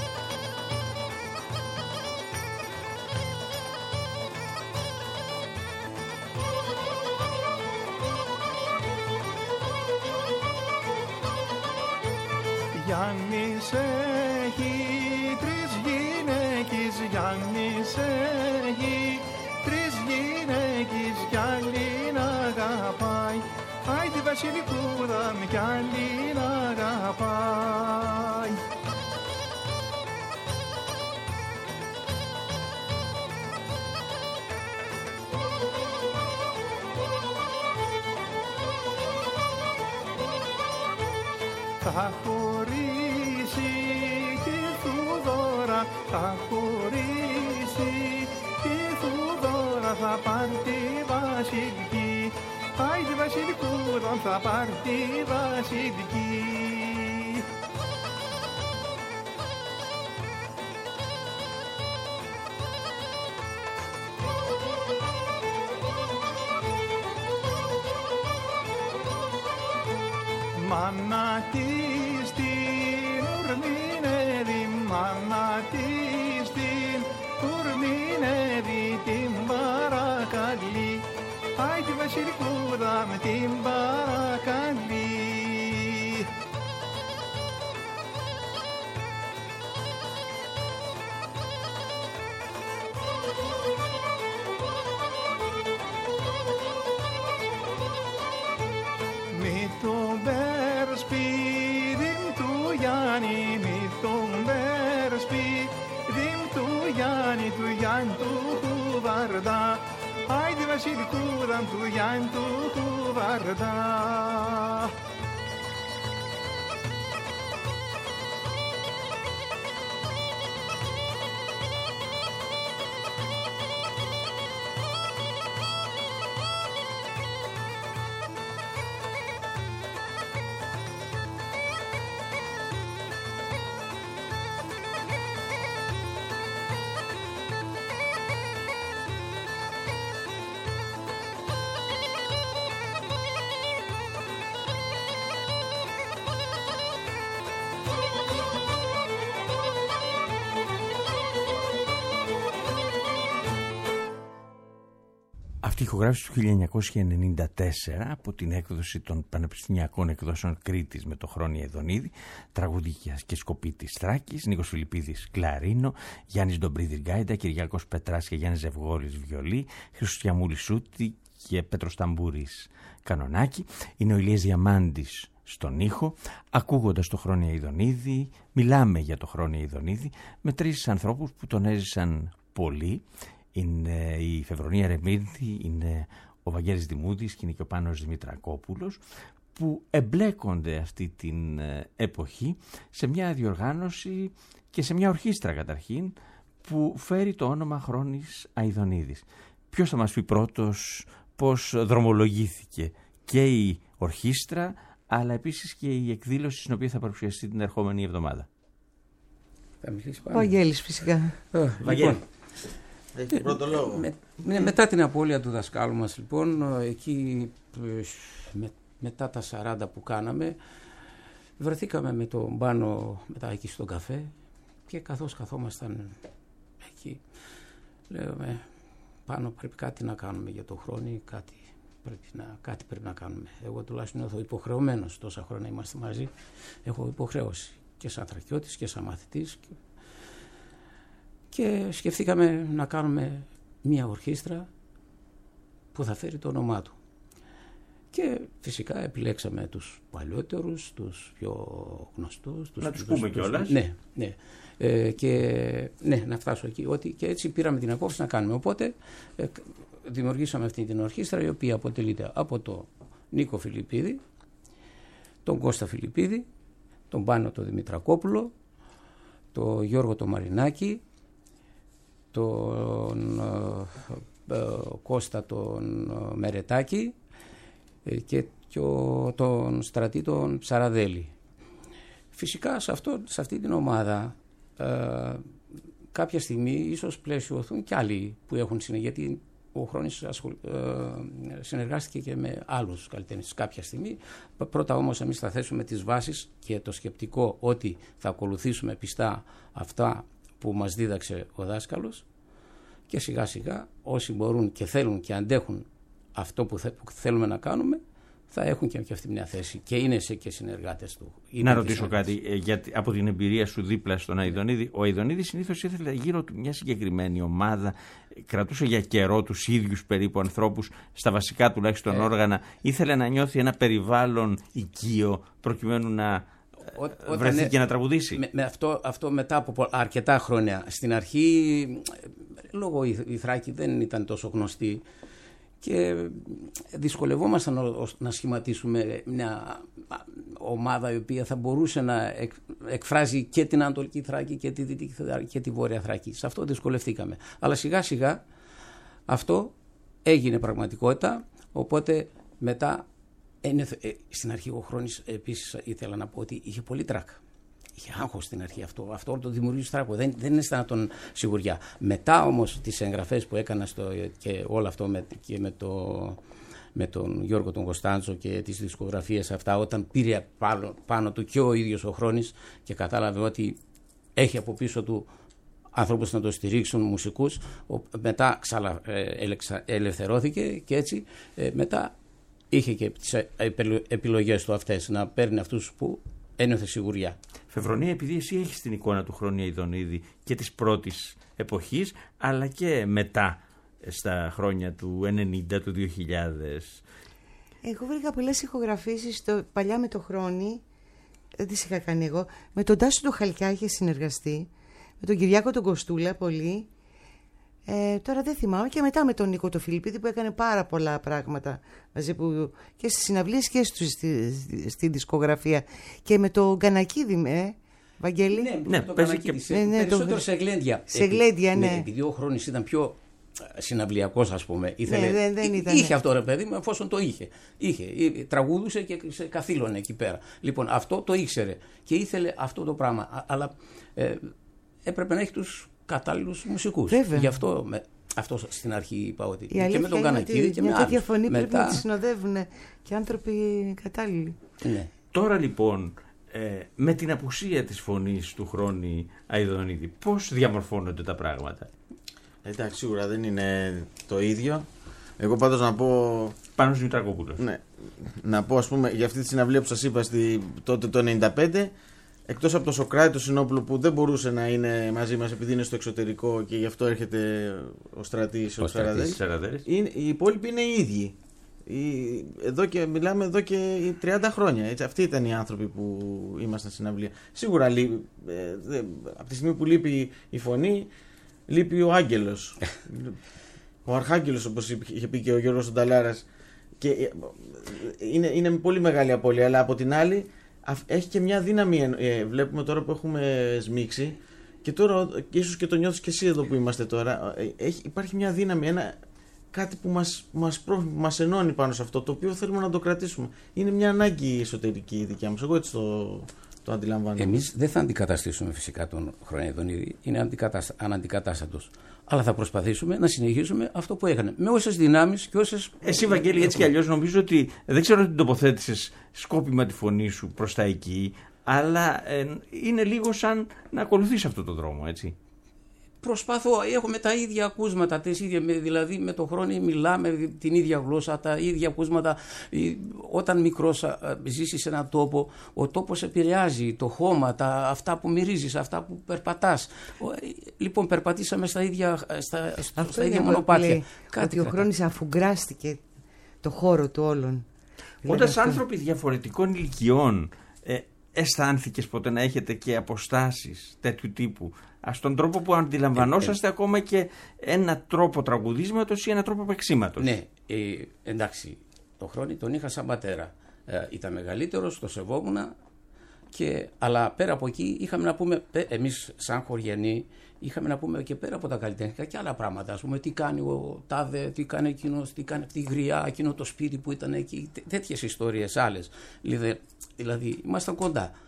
[SPEAKER 4] Γιάννης έχει τρεις γυναίκες, Γιάννης έχει τρεις γυναίκες κι άλλην αγαπάει. Άι τη Βασιλικούδα με κι άλλην αγαπάει. Θα χωρίσει τη Θουδόρα, θα χωρίσει τη Θουδόρα, θα πάρει τη Βασιλική. Άι τη Βασιλικούδα θα πάρει τη Βασιλική. Μάνα της την ουρμηνεύει, μάνα της την ουρμηνεύει, την παρακαλεί. Άι τη Βασιλικούδα με την παρακαλεί. Μη τον περσπίδιν του Γιάννη, μη τον περσπίδιν του Γιάννη, του Γιάννη του Κουβαρδά. Άι τη Βασιλικούδα του Γιάννη του Κουβαρδά.
[SPEAKER 3] Αυτή η ηχογράφηση του χίλια εννιακόσια ενενήντα τέσσερα από την έκδοση των Πανεπιστημιακών Εκδόσεων Κρήτης με το Χρόνια Ειδονίδη, τραγουδίκια και σκοπή της Θράκης, Νίκος Φιλιππίδης κλαρίνο, Γιάννης Ντομπρίδης γκάιντα, Κυριάκος Πετράς και Γιάννης Ζευγόλης βιολί, Χρήστος Γιαμούλης σούτη και Πέτρος Ταμπούρης κανονάκι. Είναι ο Ηλίας Διαμάντης στον ήχο, ακούγοντας το Χρόνια Ειδονίδη, μιλάμε για το Χρόνια Ειδονίδη με τρεις ανθρώπους που τον έζησαν πολύ. Είναι η Φεβρονία Ρεμίδη, είναι ο Βαγγέλης Δημούδης και είναι και ο Πάνος Δημητρακόπουλος, που εμπλέκονται αυτή την εποχή σε μια διοργάνωση και σε μια ορχήστρα καταρχήν που φέρει το όνομα Χρόνης Αηδονίδης. Ποιος θα μας πει πρώτος πώς δρομολογήθηκε και η ορχήστρα αλλά επίσης και η εκδήλωση στην οποία θα παρουσιαστεί την ερχόμενη εβδομάδα?
[SPEAKER 7] Θα μιλήσει
[SPEAKER 6] Ο Βαγγέλης φυσικά.
[SPEAKER 7] Ε, λοιπόν,
[SPEAKER 5] Έχει πρώτο λόγο.
[SPEAKER 7] Με, με, μετά την απώλεια του δασκάλου μας, λοιπόν, εκεί με, μετά τα σαράντα που κάναμε, βρεθήκαμε με τον Πάνο μετά εκεί στον καφέ και καθώς καθόμασταν εκεί, λέμε, Πάνο, πρέπει κάτι να κάνουμε για το χρόνο, κάτι πρέπει να, κάτι πρέπει να κάνουμε. Εγώ τουλάχιστον νιώθω υποχρεωμένος, τόσα χρόνια είμαστε μαζί, έχω υποχρέωση και σαν Θρακιώτης και σαν μαθητής. Και, και σκεφτήκαμε να κάνουμε μια ορχήστρα που θα φέρει το όνομά του. Και φυσικά επιλέξαμε τους παλιότερους, τους πιο γνωστούς. Τους
[SPEAKER 3] να τους πούμε κιόλας.
[SPEAKER 7] Ναι, ναι. Ε, και ναι, να φτάσω εκεί. Ότι, και έτσι πήραμε την απόφαση να κάνουμε. Οπότε ε, δημιουργήσαμε αυτή την ορχήστρα, η οποία αποτελείται από τον Νίκο Φιλιππίδη, τον Κώστα Φιλιππίδη, τον Πάνο τον Δημητρακόπουλο, τον Γιώργο τον Μαρινάκη, τον ε, ε, Κώστα τον ε, Μερετάκη ε, και, και ο, τον Στρατή τον Ψαραδέλη. Φυσικά σε, αυτό, σε αυτή την ομάδα ε, κάποια στιγμή ίσως πλαισιωθούν και άλλοι που έχουν συνεχίσει, γιατί ο Χρόνης ασχολ... ε, συνεργάστηκε και με άλλους καλλιτέχνες κάποια στιγμή. Πρώτα όμως εμείς θα θέσουμε τις βάσεις και το σκεπτικό ότι θα ακολουθήσουμε πιστά αυτά που μας δίδαξε ο δάσκαλος και σιγά σιγά όσοι μπορούν και θέλουν και αντέχουν αυτό που, θε... που θέλουμε να κάνουμε θα έχουν και αυτή μια θέση και είναι σε και συνεργάτες του.
[SPEAKER 3] Να ρωτήσω κάτι, ε, γιατί από την εμπειρία σου δίπλα στον Αηδονίδη. Ο Αηδονίδης συνήθως ήθελε γύρω του μια συγκεκριμένη ομάδα, κρατούσε για καιρό τους ίδιους περίπου ανθρώπους, στα βασικά τουλάχιστον ε. όργανα, ήθελε να νιώθει ένα περιβάλλον οικείο προκειμένου να Ό, βρεθεί όταν, και να τραγουδήσει.
[SPEAKER 7] Με, με αυτό, αυτό μετά από αρκετά χρόνια. Στην αρχή, λόγω η, η Θράκη δεν ήταν τόσο γνωστή και δυσκολευόμασταν να σχηματίσουμε μια ομάδα η οποία θα μπορούσε να εκ, εκφράζει και την Ανατολική Θράκη και τη Δυτική Θράκη και τη Βόρεια Θράκη. Σε αυτό δυσκολευτήκαμε. Αλλά σιγά σιγά αυτό έγινε πραγματικότητα, οπότε μετά είναι, στην αρχή ο Χρόνης επίσης ήθελα να πω ότι είχε πολύ τρακ. Είχε άγχος στην αρχή αυτό. Αυτό το δημιουργούσε τράκο. Δεν, δεν αισθανόταν σιγουριά. Μετά όμως τις εγγραφές που έκανα στο, και όλο αυτό με, και με, το, με τον Γιώργο τον Κωνσταντζο και τις δισκογραφίες αυτά, όταν πήρε πάνω, πάνω του και ο ίδιος ο Χρόνης και κατάλαβε ότι έχει από πίσω του ανθρώπους να το στηρίξουν, μουσικούς, μετά ξαλα, ε, ελευθερώθηκε και έτσι ε, μετά είχε και τις επιλογές του αυτές, να παίρνει αυτούς που ένιωθε σιγουριά.
[SPEAKER 3] Φεβρονία, επειδή εσύ έχεις την εικόνα του Χρόνη Αηδονίδη και της πρώτης εποχής, αλλά και μετά στα χρόνια του ενενήντα, του δύο χιλιάδες.
[SPEAKER 6] Εγώ βρήκα πολλές ηχογραφήσεις το, παλιά με το Χρόνη, δεν τις είχα κάνει εγώ. Με τον Τάσο τον Χαλκιά είχε συνεργαστεί, με τον Κυριάκο τον Κοστούλα πολύ. Ε, τώρα δεν θυμάμαι, και μετά με τον Νίκο το Φιλιππίδη που έκανε πάρα πολλά πράγματα μαζί, που, και στις συναυλίες και στη, στη, στη δισκογραφία, και με τον Κανακίδη με Βαγγέλη.
[SPEAKER 7] Ναι, ναι, το Κανακίδη, σε, ναι, ναι, περισσότερο το, σε γλέντια.
[SPEAKER 6] Σε γλέντια, ναι.
[SPEAKER 7] ναι. Επειδή ο Χρόνης ήταν πιο συναυλιακός, ας πούμε, ήθελε,
[SPEAKER 6] ναι, δεν, δεν ήταν,
[SPEAKER 7] είχε
[SPEAKER 6] ναι.
[SPEAKER 7] αυτό ρε παιδί μου, εφόσον το είχε. είχε. Τραγούδουσε και σε καθήλωνε εκεί πέρα. Λοιπόν, αυτό το ήξερε και ήθελε αυτό το πράγμα, αλλά ε, έπρεπε να έχει τους κατάλληλους μουσικούς.
[SPEAKER 6] Βέβαια.
[SPEAKER 7] Γι' αυτό, με, αυτό στην αρχή είπα ότι και με τον Κανακίδη και με άλλους.
[SPEAKER 6] Μια τέτοια φωνή
[SPEAKER 7] Μετά...
[SPEAKER 6] πρέπει να τη συνοδεύουν και άνθρωποι κατάλληλοι.
[SPEAKER 7] Ναι.
[SPEAKER 3] Τώρα λοιπόν, ε, με την απουσία της φωνής του Χρόνη Αηδονίδη, πώς διαμορφώνονται τα πράγματα?
[SPEAKER 5] Εντάξει, σίγουρα δεν είναι το ίδιο. Εγώ πάντως να πω...
[SPEAKER 3] Πάνος Μητρακόπουλος.
[SPEAKER 5] Ναι. Να πω, ας πούμε, για αυτή τη συναυλία που σας είπα στη, τότε το ενενήντα πέντε, εκτός από τον Σοκράτη, τον Συνόπουλο, που δεν μπορούσε να είναι μαζί μας επειδή είναι στο εξωτερικό και γι' αυτό έρχεται ο Στρατής, ο, ο Σαραδέλης, οι υπόλοιποι είναι οι ίδιοι. Εδώ και, μιλάμε εδώ και τριάντα χρόνια. Έτσι. Αυτοί ήταν οι άνθρωποι που ήμασταν στην συναυλία. Σίγουρα ε, ε, από τη στιγμή που λείπει η φωνή, λείπει ο Άγγελος. Ο Αρχάγγελος, όπως είχε πει και ο Γιώργος Νταλάρας. Και είναι, είναι πολύ μεγάλη απώλεια, αλλά από την άλλη έχει και μια δύναμη. Ε, βλέπουμε τώρα που έχουμε σμίξει, και τώρα ίσως και το νιώθεις και εσύ εδώ που είμαστε τώρα. Έχει, υπάρχει μια δύναμη, ένα, κάτι που μας, μας, προ, μας ενώνει πάνω σε αυτό, το οποίο θέλουμε να το κρατήσουμε. Είναι μια ανάγκη εσωτερική η δικιά μας. Εγώ έτσι το, το αντιλαμβάνω.
[SPEAKER 7] Εμείς δεν θα αντικαταστήσουμε φυσικά τον Χρόνη Αηδονίδη, είναι αναντικατάστατος. Αλλά θα προσπαθήσουμε να συνεχίσουμε αυτό που έκανε. Με όσες δυνάμεις και όσες.
[SPEAKER 3] Εσύ, Βαγγέλη, έτσι κι αλλιώς νομίζω ότι δεν ξέρω ότι την τοποθέτησες σκόπιμα τη φωνή σου προς τα εκεί, αλλά ε, είναι λίγο σαν να ακολουθείς αυτό το δρόμο, έτσι.
[SPEAKER 7] Προσπαθώ, έχουμε τα ίδια ακούσματα, τις ίδια, δηλαδή με τον Χρόνη μιλάμε την ίδια γλώσσα, τα ίδια ακούσματα. Όταν μικρός ζήσεις σε έναν τόπο, ο τόπος επηρεάζει το χώμα, τα, αυτά που μυρίζεις, αυτά που περπατάς. Λοιπόν, περπατήσαμε στα ίδια, στα, στα ίδια μονοπάτια.
[SPEAKER 6] Κάτι ο Χρόνης αφουγκράστηκε το χώρο του όλων.
[SPEAKER 3] Όταν σαν άνθρωποι διαφορετικών ηλικιών ε, αισθάνθηκες ποτέ να έχετε και αποστάσεις τέτοιου τύπου, στον τρόπο που αντιλαμβανόσαστε ε, ε, ακόμα και ένα τρόπο τραγουδίσματος ή ένα τρόπο παίξήματος?
[SPEAKER 7] Ναι, ε, εντάξει, το Χρόνη τον είχα σαν πατέρα. Ε, ήταν μεγαλύτερος, το σεβόμουν, και, αλλά πέρα από εκεί είχαμε να πούμε, εμείς σαν χωριανοί, είχαμε να πούμε και πέρα από τα καλλιτεχνικά και άλλα πράγματα. Ας πούμε, τι κάνει ο τάδε, τι κάνει εκείνος, τι κάνει αυτή η γριά, εκείνο το σπίτι που ήταν εκεί, τέτοιες ιστορίες άλλες. Δηλαδή, ήμασταν κοντά.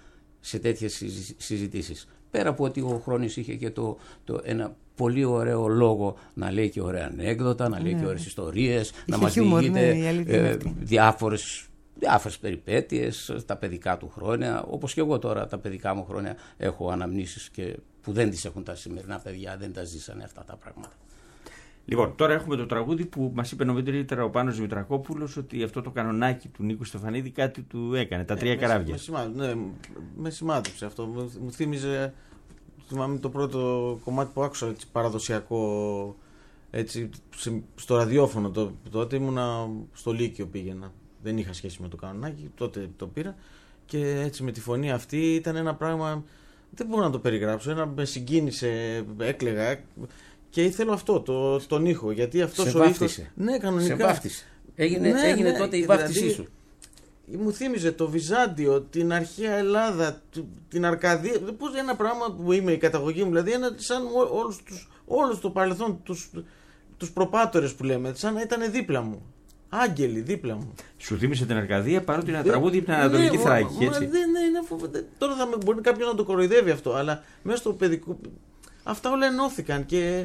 [SPEAKER 7] σε τέτοιες συζητήσεις. Πέρα από ότι ο Χρόνης είχε και το, το ένα πολύ ωραίο λόγο να λέει και ωραία ανέκδοτα, να λέει ναι. και ωραίες ιστορίες, είχε να μας διηγείται ναι, ε, διάφορες, διάφορες περιπέτειες, τα παιδικά του χρόνια, όπως και εγώ τώρα τα παιδικά μου χρόνια έχω αναμνήσεις και που δεν τις έχουν τα σημερινά παιδιά, δεν τα ζήσανε αυτά τα πράγματα.
[SPEAKER 3] Λοιπόν, τώρα έχουμε το τραγούδι που μας είπε νωρίτερα ο Πάνος Δημητρακόπουλος ότι αυτό το κανονάκι του Νίκου Στεφανίδη κάτι του έκανε, τα τρία ε, καράβια.
[SPEAKER 5] Με, σημάδεψε, ναι, με σημάδεψε αυτό, μου, μου θύμιζε, θυμάμαι το πρώτο κομμάτι που άκουσα έτσι, παραδοσιακό, έτσι, στο ραδιόφωνο το, τότε ήμουνα στο Λύκειο πήγαινα, δεν είχα σχέση με το κανονάκι, τότε το πήρα και έτσι με τη φωνή αυτή ήταν ένα πράγμα, δεν μπορώ να το περιγράψω, ένα, με συγκίνησε, έκλαιγα. Και ήθελα αυτό, το, τον ήχο. Γιατί αυτός ο ήχος. Ναι, κανονικά.
[SPEAKER 7] Σε βάφτισε. Έγινε, ναι, έγινε ναι, τότε η βάφτισή δηλαδή, σου.
[SPEAKER 5] Μου θύμιζε το Βυζάντιο, την αρχαία Ελλάδα, την Αρκαδία. Πώς ένα πράγμα που είμαι η καταγωγή μου, δηλαδή ένα, σαν όλους τους, όλους το παρελθόν, τους, τους προπάτορες που λέμε, σαν να ήταν δίπλα μου. Άγγελοι δίπλα μου.
[SPEAKER 3] Σου θύμισε την Αρκαδία παρότι είναι ένα τραγούδι από την Ανατολική ναι, Θράκη. Έτσι.
[SPEAKER 5] Ναι, ναι, είναι φοβερό. Τώρα θα με, μπορεί κάποιος να το κοροϊδεύει αυτό, αλλά μέσα στο παιδικό. Αυτά όλα ενώθηκαν και.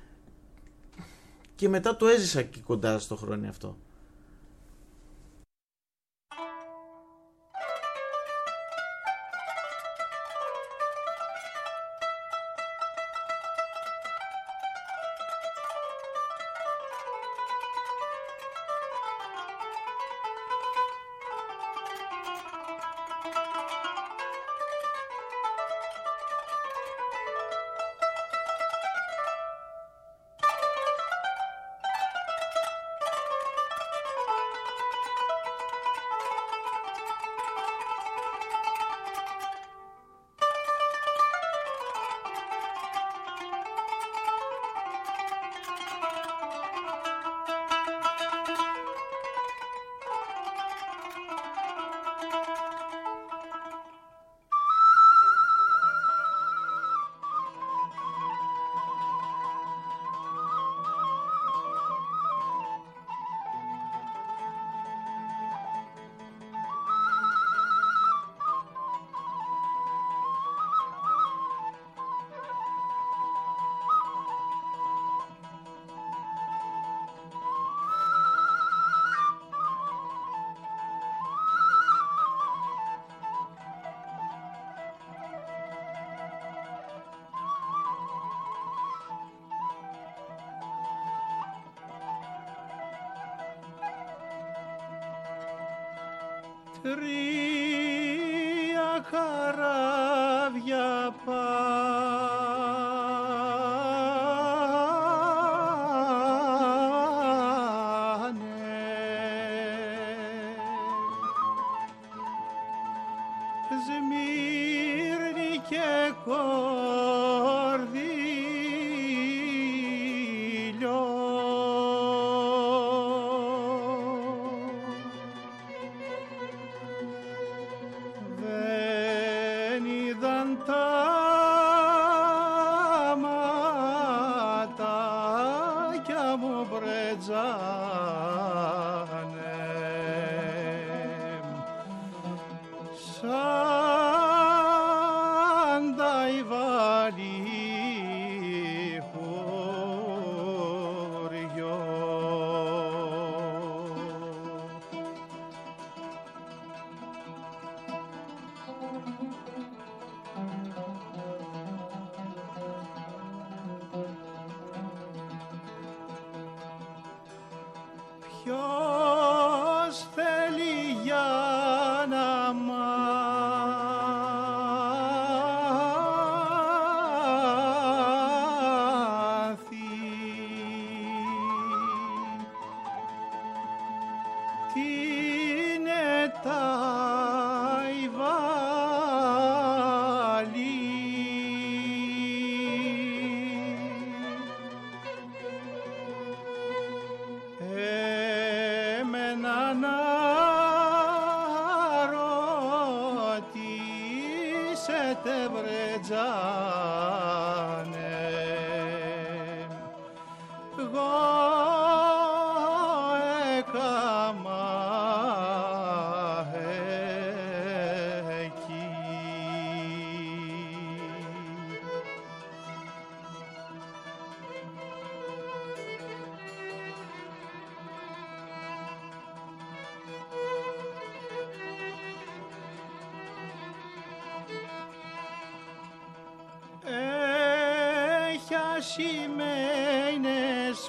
[SPEAKER 5] Και μετά το έζησα και κοντά στο χρόνο αυτό.
[SPEAKER 4] Τρία καράβια πάνε, Σμύρνη και Κορδίλιο. Ποιος θέλει για να μάθει τι είναι τα Ιβάλι, εμένα να ρωτήσετε βρετζάνε, εγώ έκαμα εκεί. σημαίνες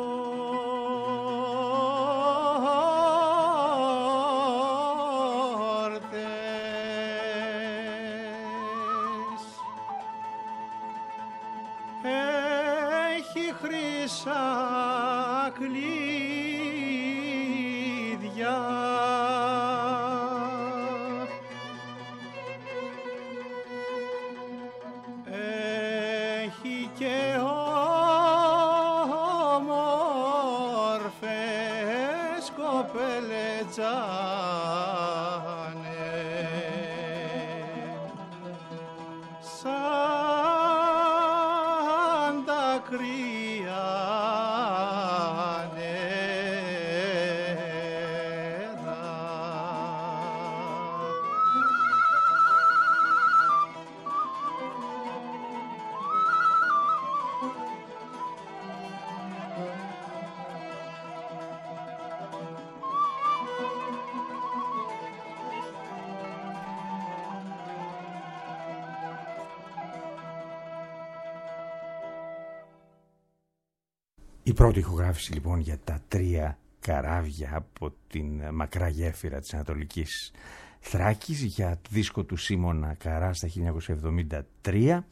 [SPEAKER 4] πόρτες, έχει χρυσά κλείδια, έχει και όμορφες κοπελετζάνε, σαν τα κρύα
[SPEAKER 3] Η πρώτη ηχογράφηση λοιπόν για τα τρία καράβια από την μακρά γέφυρα της Ανατολικής Θράκης για το δίσκο του Σίμωνα Καρά στα χίλια εννιακόσια εβδομήντα τρία.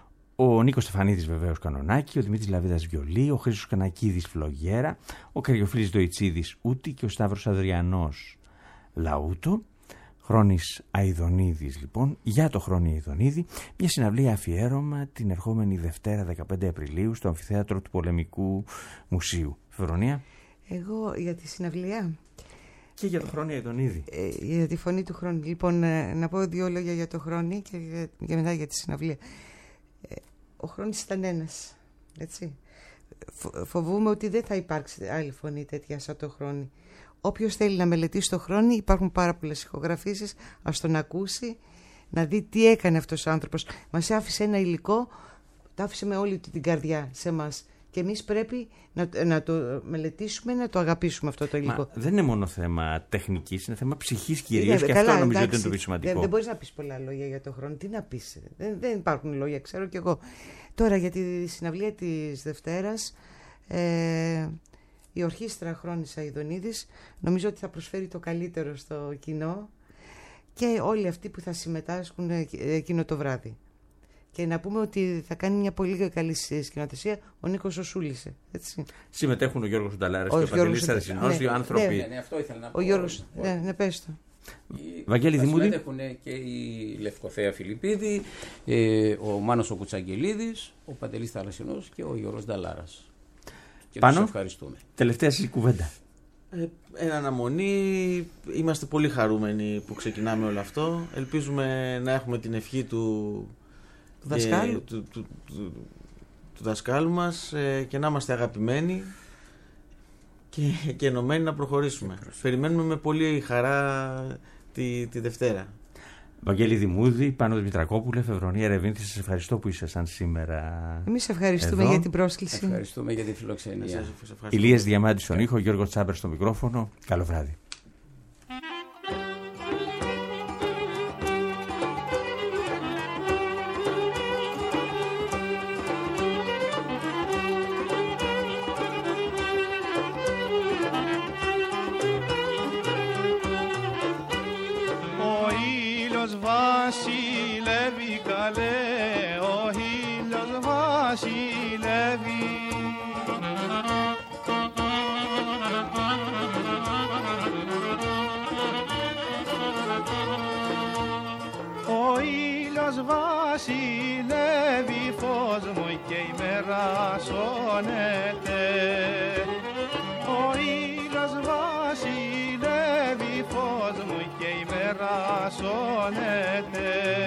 [SPEAKER 3] Ο Νίκος Στεφανίδης βεβαίως κανονάκι, ο Δημήτρης Λαβίδας βιολί, ο Χρήστος Κανακίδης φλογέρα, ο Καριοφίλης Δοϊτσίδης ούτη και ο Σταύρος Αδριανός λαούτο. Χρόνης Αηδονίδης λοιπόν, για το Χρόνη Αηδονίδη, μια συναυλία αφιέρωμα την ερχόμενη Δευτέρα δεκαπέντε Απριλίου στο Αμφιθέατρο του Πολεμικού Μουσείου. Φεβρονία.
[SPEAKER 6] Εγώ για τη συναυλία.
[SPEAKER 3] Και για το Χρόνη Αηδονίδη.
[SPEAKER 6] Ε, για τη φωνή του Χρόνη. Λοιπόν, ε, να πω δύο λόγια για το Χρόνη και για, για μετά για τη συναυλία. Ε, ο Χρόνης ήταν ένας, έτσι. Φο, φοβούμαι ότι δεν θα υπάρξει άλλη φωνή τέτοια σαν το Χρόνη. Όποιος θέλει να μελετήσει το Χρόνη, υπάρχουν πάρα πολλές ηχογραφήσεις, ας τον ακούσει, να δει τι έκανε αυτός ο άνθρωπος. Μας άφησε ένα υλικό, το άφησε με όλη την καρδιά σε εμάς. Και εμείς πρέπει να, να το μελετήσουμε, να το αγαπήσουμε αυτό το υλικό.
[SPEAKER 3] Μα δεν είναι μόνο θέμα τεχνικής, είναι θέμα ψυχής κυρίως, και καλά, αυτό νομίζω ότι είναι το πιο σημαντικό.
[SPEAKER 6] Δεν, δεν μπορείς να πεις πολλά λόγια για το Χρόνο. Τι να πεις, δεν, δεν υπάρχουν λόγια, ξέρω κι εγώ. Τώρα για τη συναυλία της Δευτέρας, ε, η Ορχήστρα Χρόνης Αηδονίδης νομίζω ότι θα προσφέρει το καλύτερο στο κοινό και όλοι αυτοί που θα συμμετάσχουν εκείνο το βράδυ. Και να πούμε ότι θα κάνει μια πολύ καλή σκηνοθεσία ο Νίκος ο Σούλης.
[SPEAKER 3] Συμμετέχουν ο Γιώργος Νταλάρας και ο Παντελής Θαρασσινός, δύο άνθρωποι.
[SPEAKER 7] Ναι, ναι, αυτό ήθελα να πω.
[SPEAKER 6] Ο Γιώργος, ναι, ναι, πες το.
[SPEAKER 3] Βαγγέλη Δημούδη.
[SPEAKER 7] Συμμετέχουν και η Λευκοθέα Φιλιππίδη, ε, ο Μάνος ο Κουτσαγγελίδης, ο Παντελής Θαρασσινός και ο Γιώργος Νταλάρας. Και
[SPEAKER 3] Πάνω,
[SPEAKER 7] τους ευχαριστούμε.
[SPEAKER 3] Τελευταία σας κουβέντα.
[SPEAKER 5] Ε, εν αναμονή, είμαστε πολύ χαρούμενοι που ξεκινάμε όλο αυτό. Ελπίζουμε να έχουμε την ευχή του,
[SPEAKER 6] του, δασκάλου.
[SPEAKER 5] Ε, του, του, του, του δασκάλου μας ε, και να είμαστε αγαπημένοι και, και ενωμένοι να προχωρήσουμε. Περιμένουμε με πολύ χαρά τη, τη Δευτέρα.
[SPEAKER 3] Βαγγέλη Δημούδη, Πάνο Δημητρακόπουλε, Φεβρονία Ρεβίνθη, σας ευχαριστώ που ήσασταν σήμερα.
[SPEAKER 6] Εμείς ευχαριστούμε
[SPEAKER 3] εδώ.
[SPEAKER 6] για την πρόσκληση.
[SPEAKER 7] Ευχαριστούμε για την φιλοξενία.
[SPEAKER 3] Ηλίας Διαμάντης στον ήχο, Γιώργος Τσάμπερ στο μικρόφωνο. Καλό βράδυ.
[SPEAKER 4] Βασιλεύει καλέ, ο ήλιος βασιλεύει. Ο ήλιος βασιλεύει, φως μου και η μέρα σώνεται. Ο ήλιος βασιλεύει, φως μου και η μέρα σώνεται.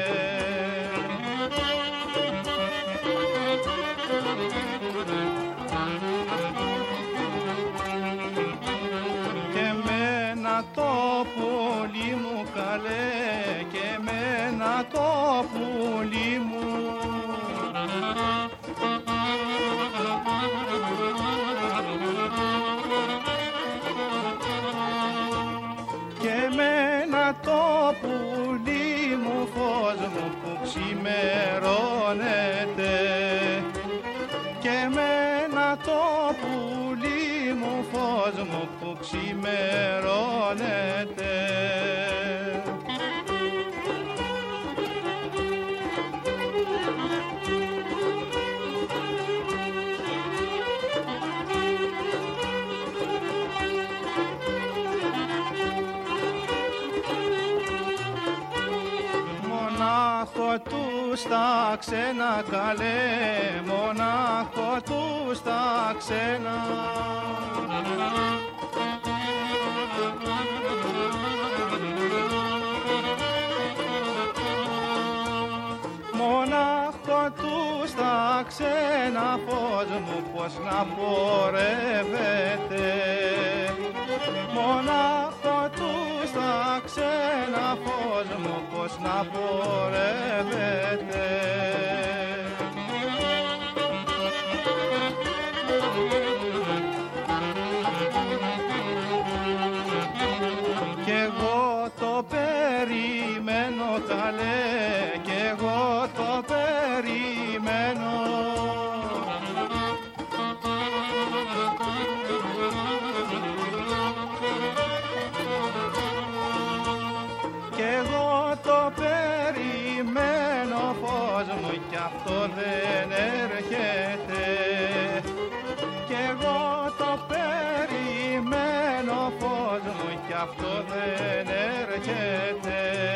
[SPEAKER 4] Και μένα το πουλί μου καλέ, και μένα το πουλί μου. Και μένα το πουλί μου, φως μου που ξημερώνεται. Και ξημερώνεται. Μονάχο του στα ξένα καλέ, μονάχο του στα ξένα. Μονάχο του στα ξένα φως μου πως να πορεύεται. Μονάχο του στα ξένα φως μου πως να πορεύεται. Κι εγώ το περιμένω καλέ, κι εγώ το περιμένω. Κι εγώ το περιμένω φως μου κι αυτό δεν έρχεται. Κι εγώ το περιμένω φως μου κι αυτό δεν έρχεται.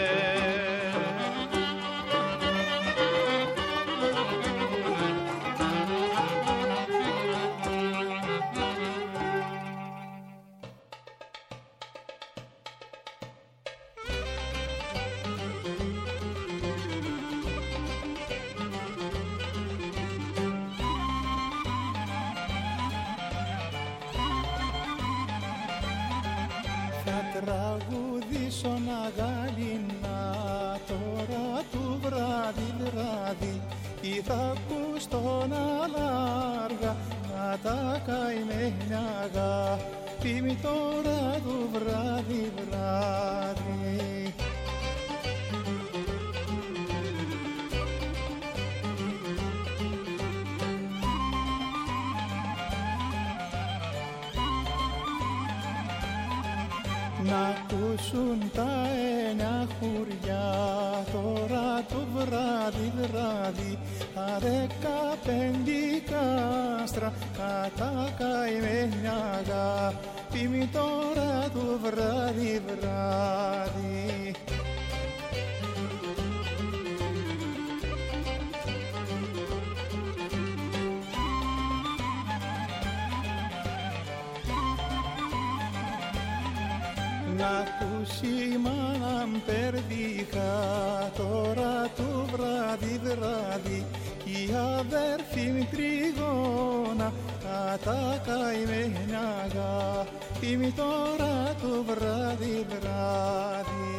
[SPEAKER 4] Τραγουδήσω να γαλινά τώρα του βράδυ βράδυ, ή θα ακούς τον αλάργα να τα καημένια αγάπη τώρα του βράδυ βράδυ. Να ακούσουν τα εννιά χουριά τώρα το βράδυ βράδυ, τα δεκαπέντε κάστρα κατά καημένια αγάπη τώρα το βράδυ βράδυ. Να ακούσει μάνα περδίχα τώρα το βράδυ βράδυ, η αδέρφη μου τριγώνα κατά καημένια αγάπη τώρα το βράδυ βράδυ.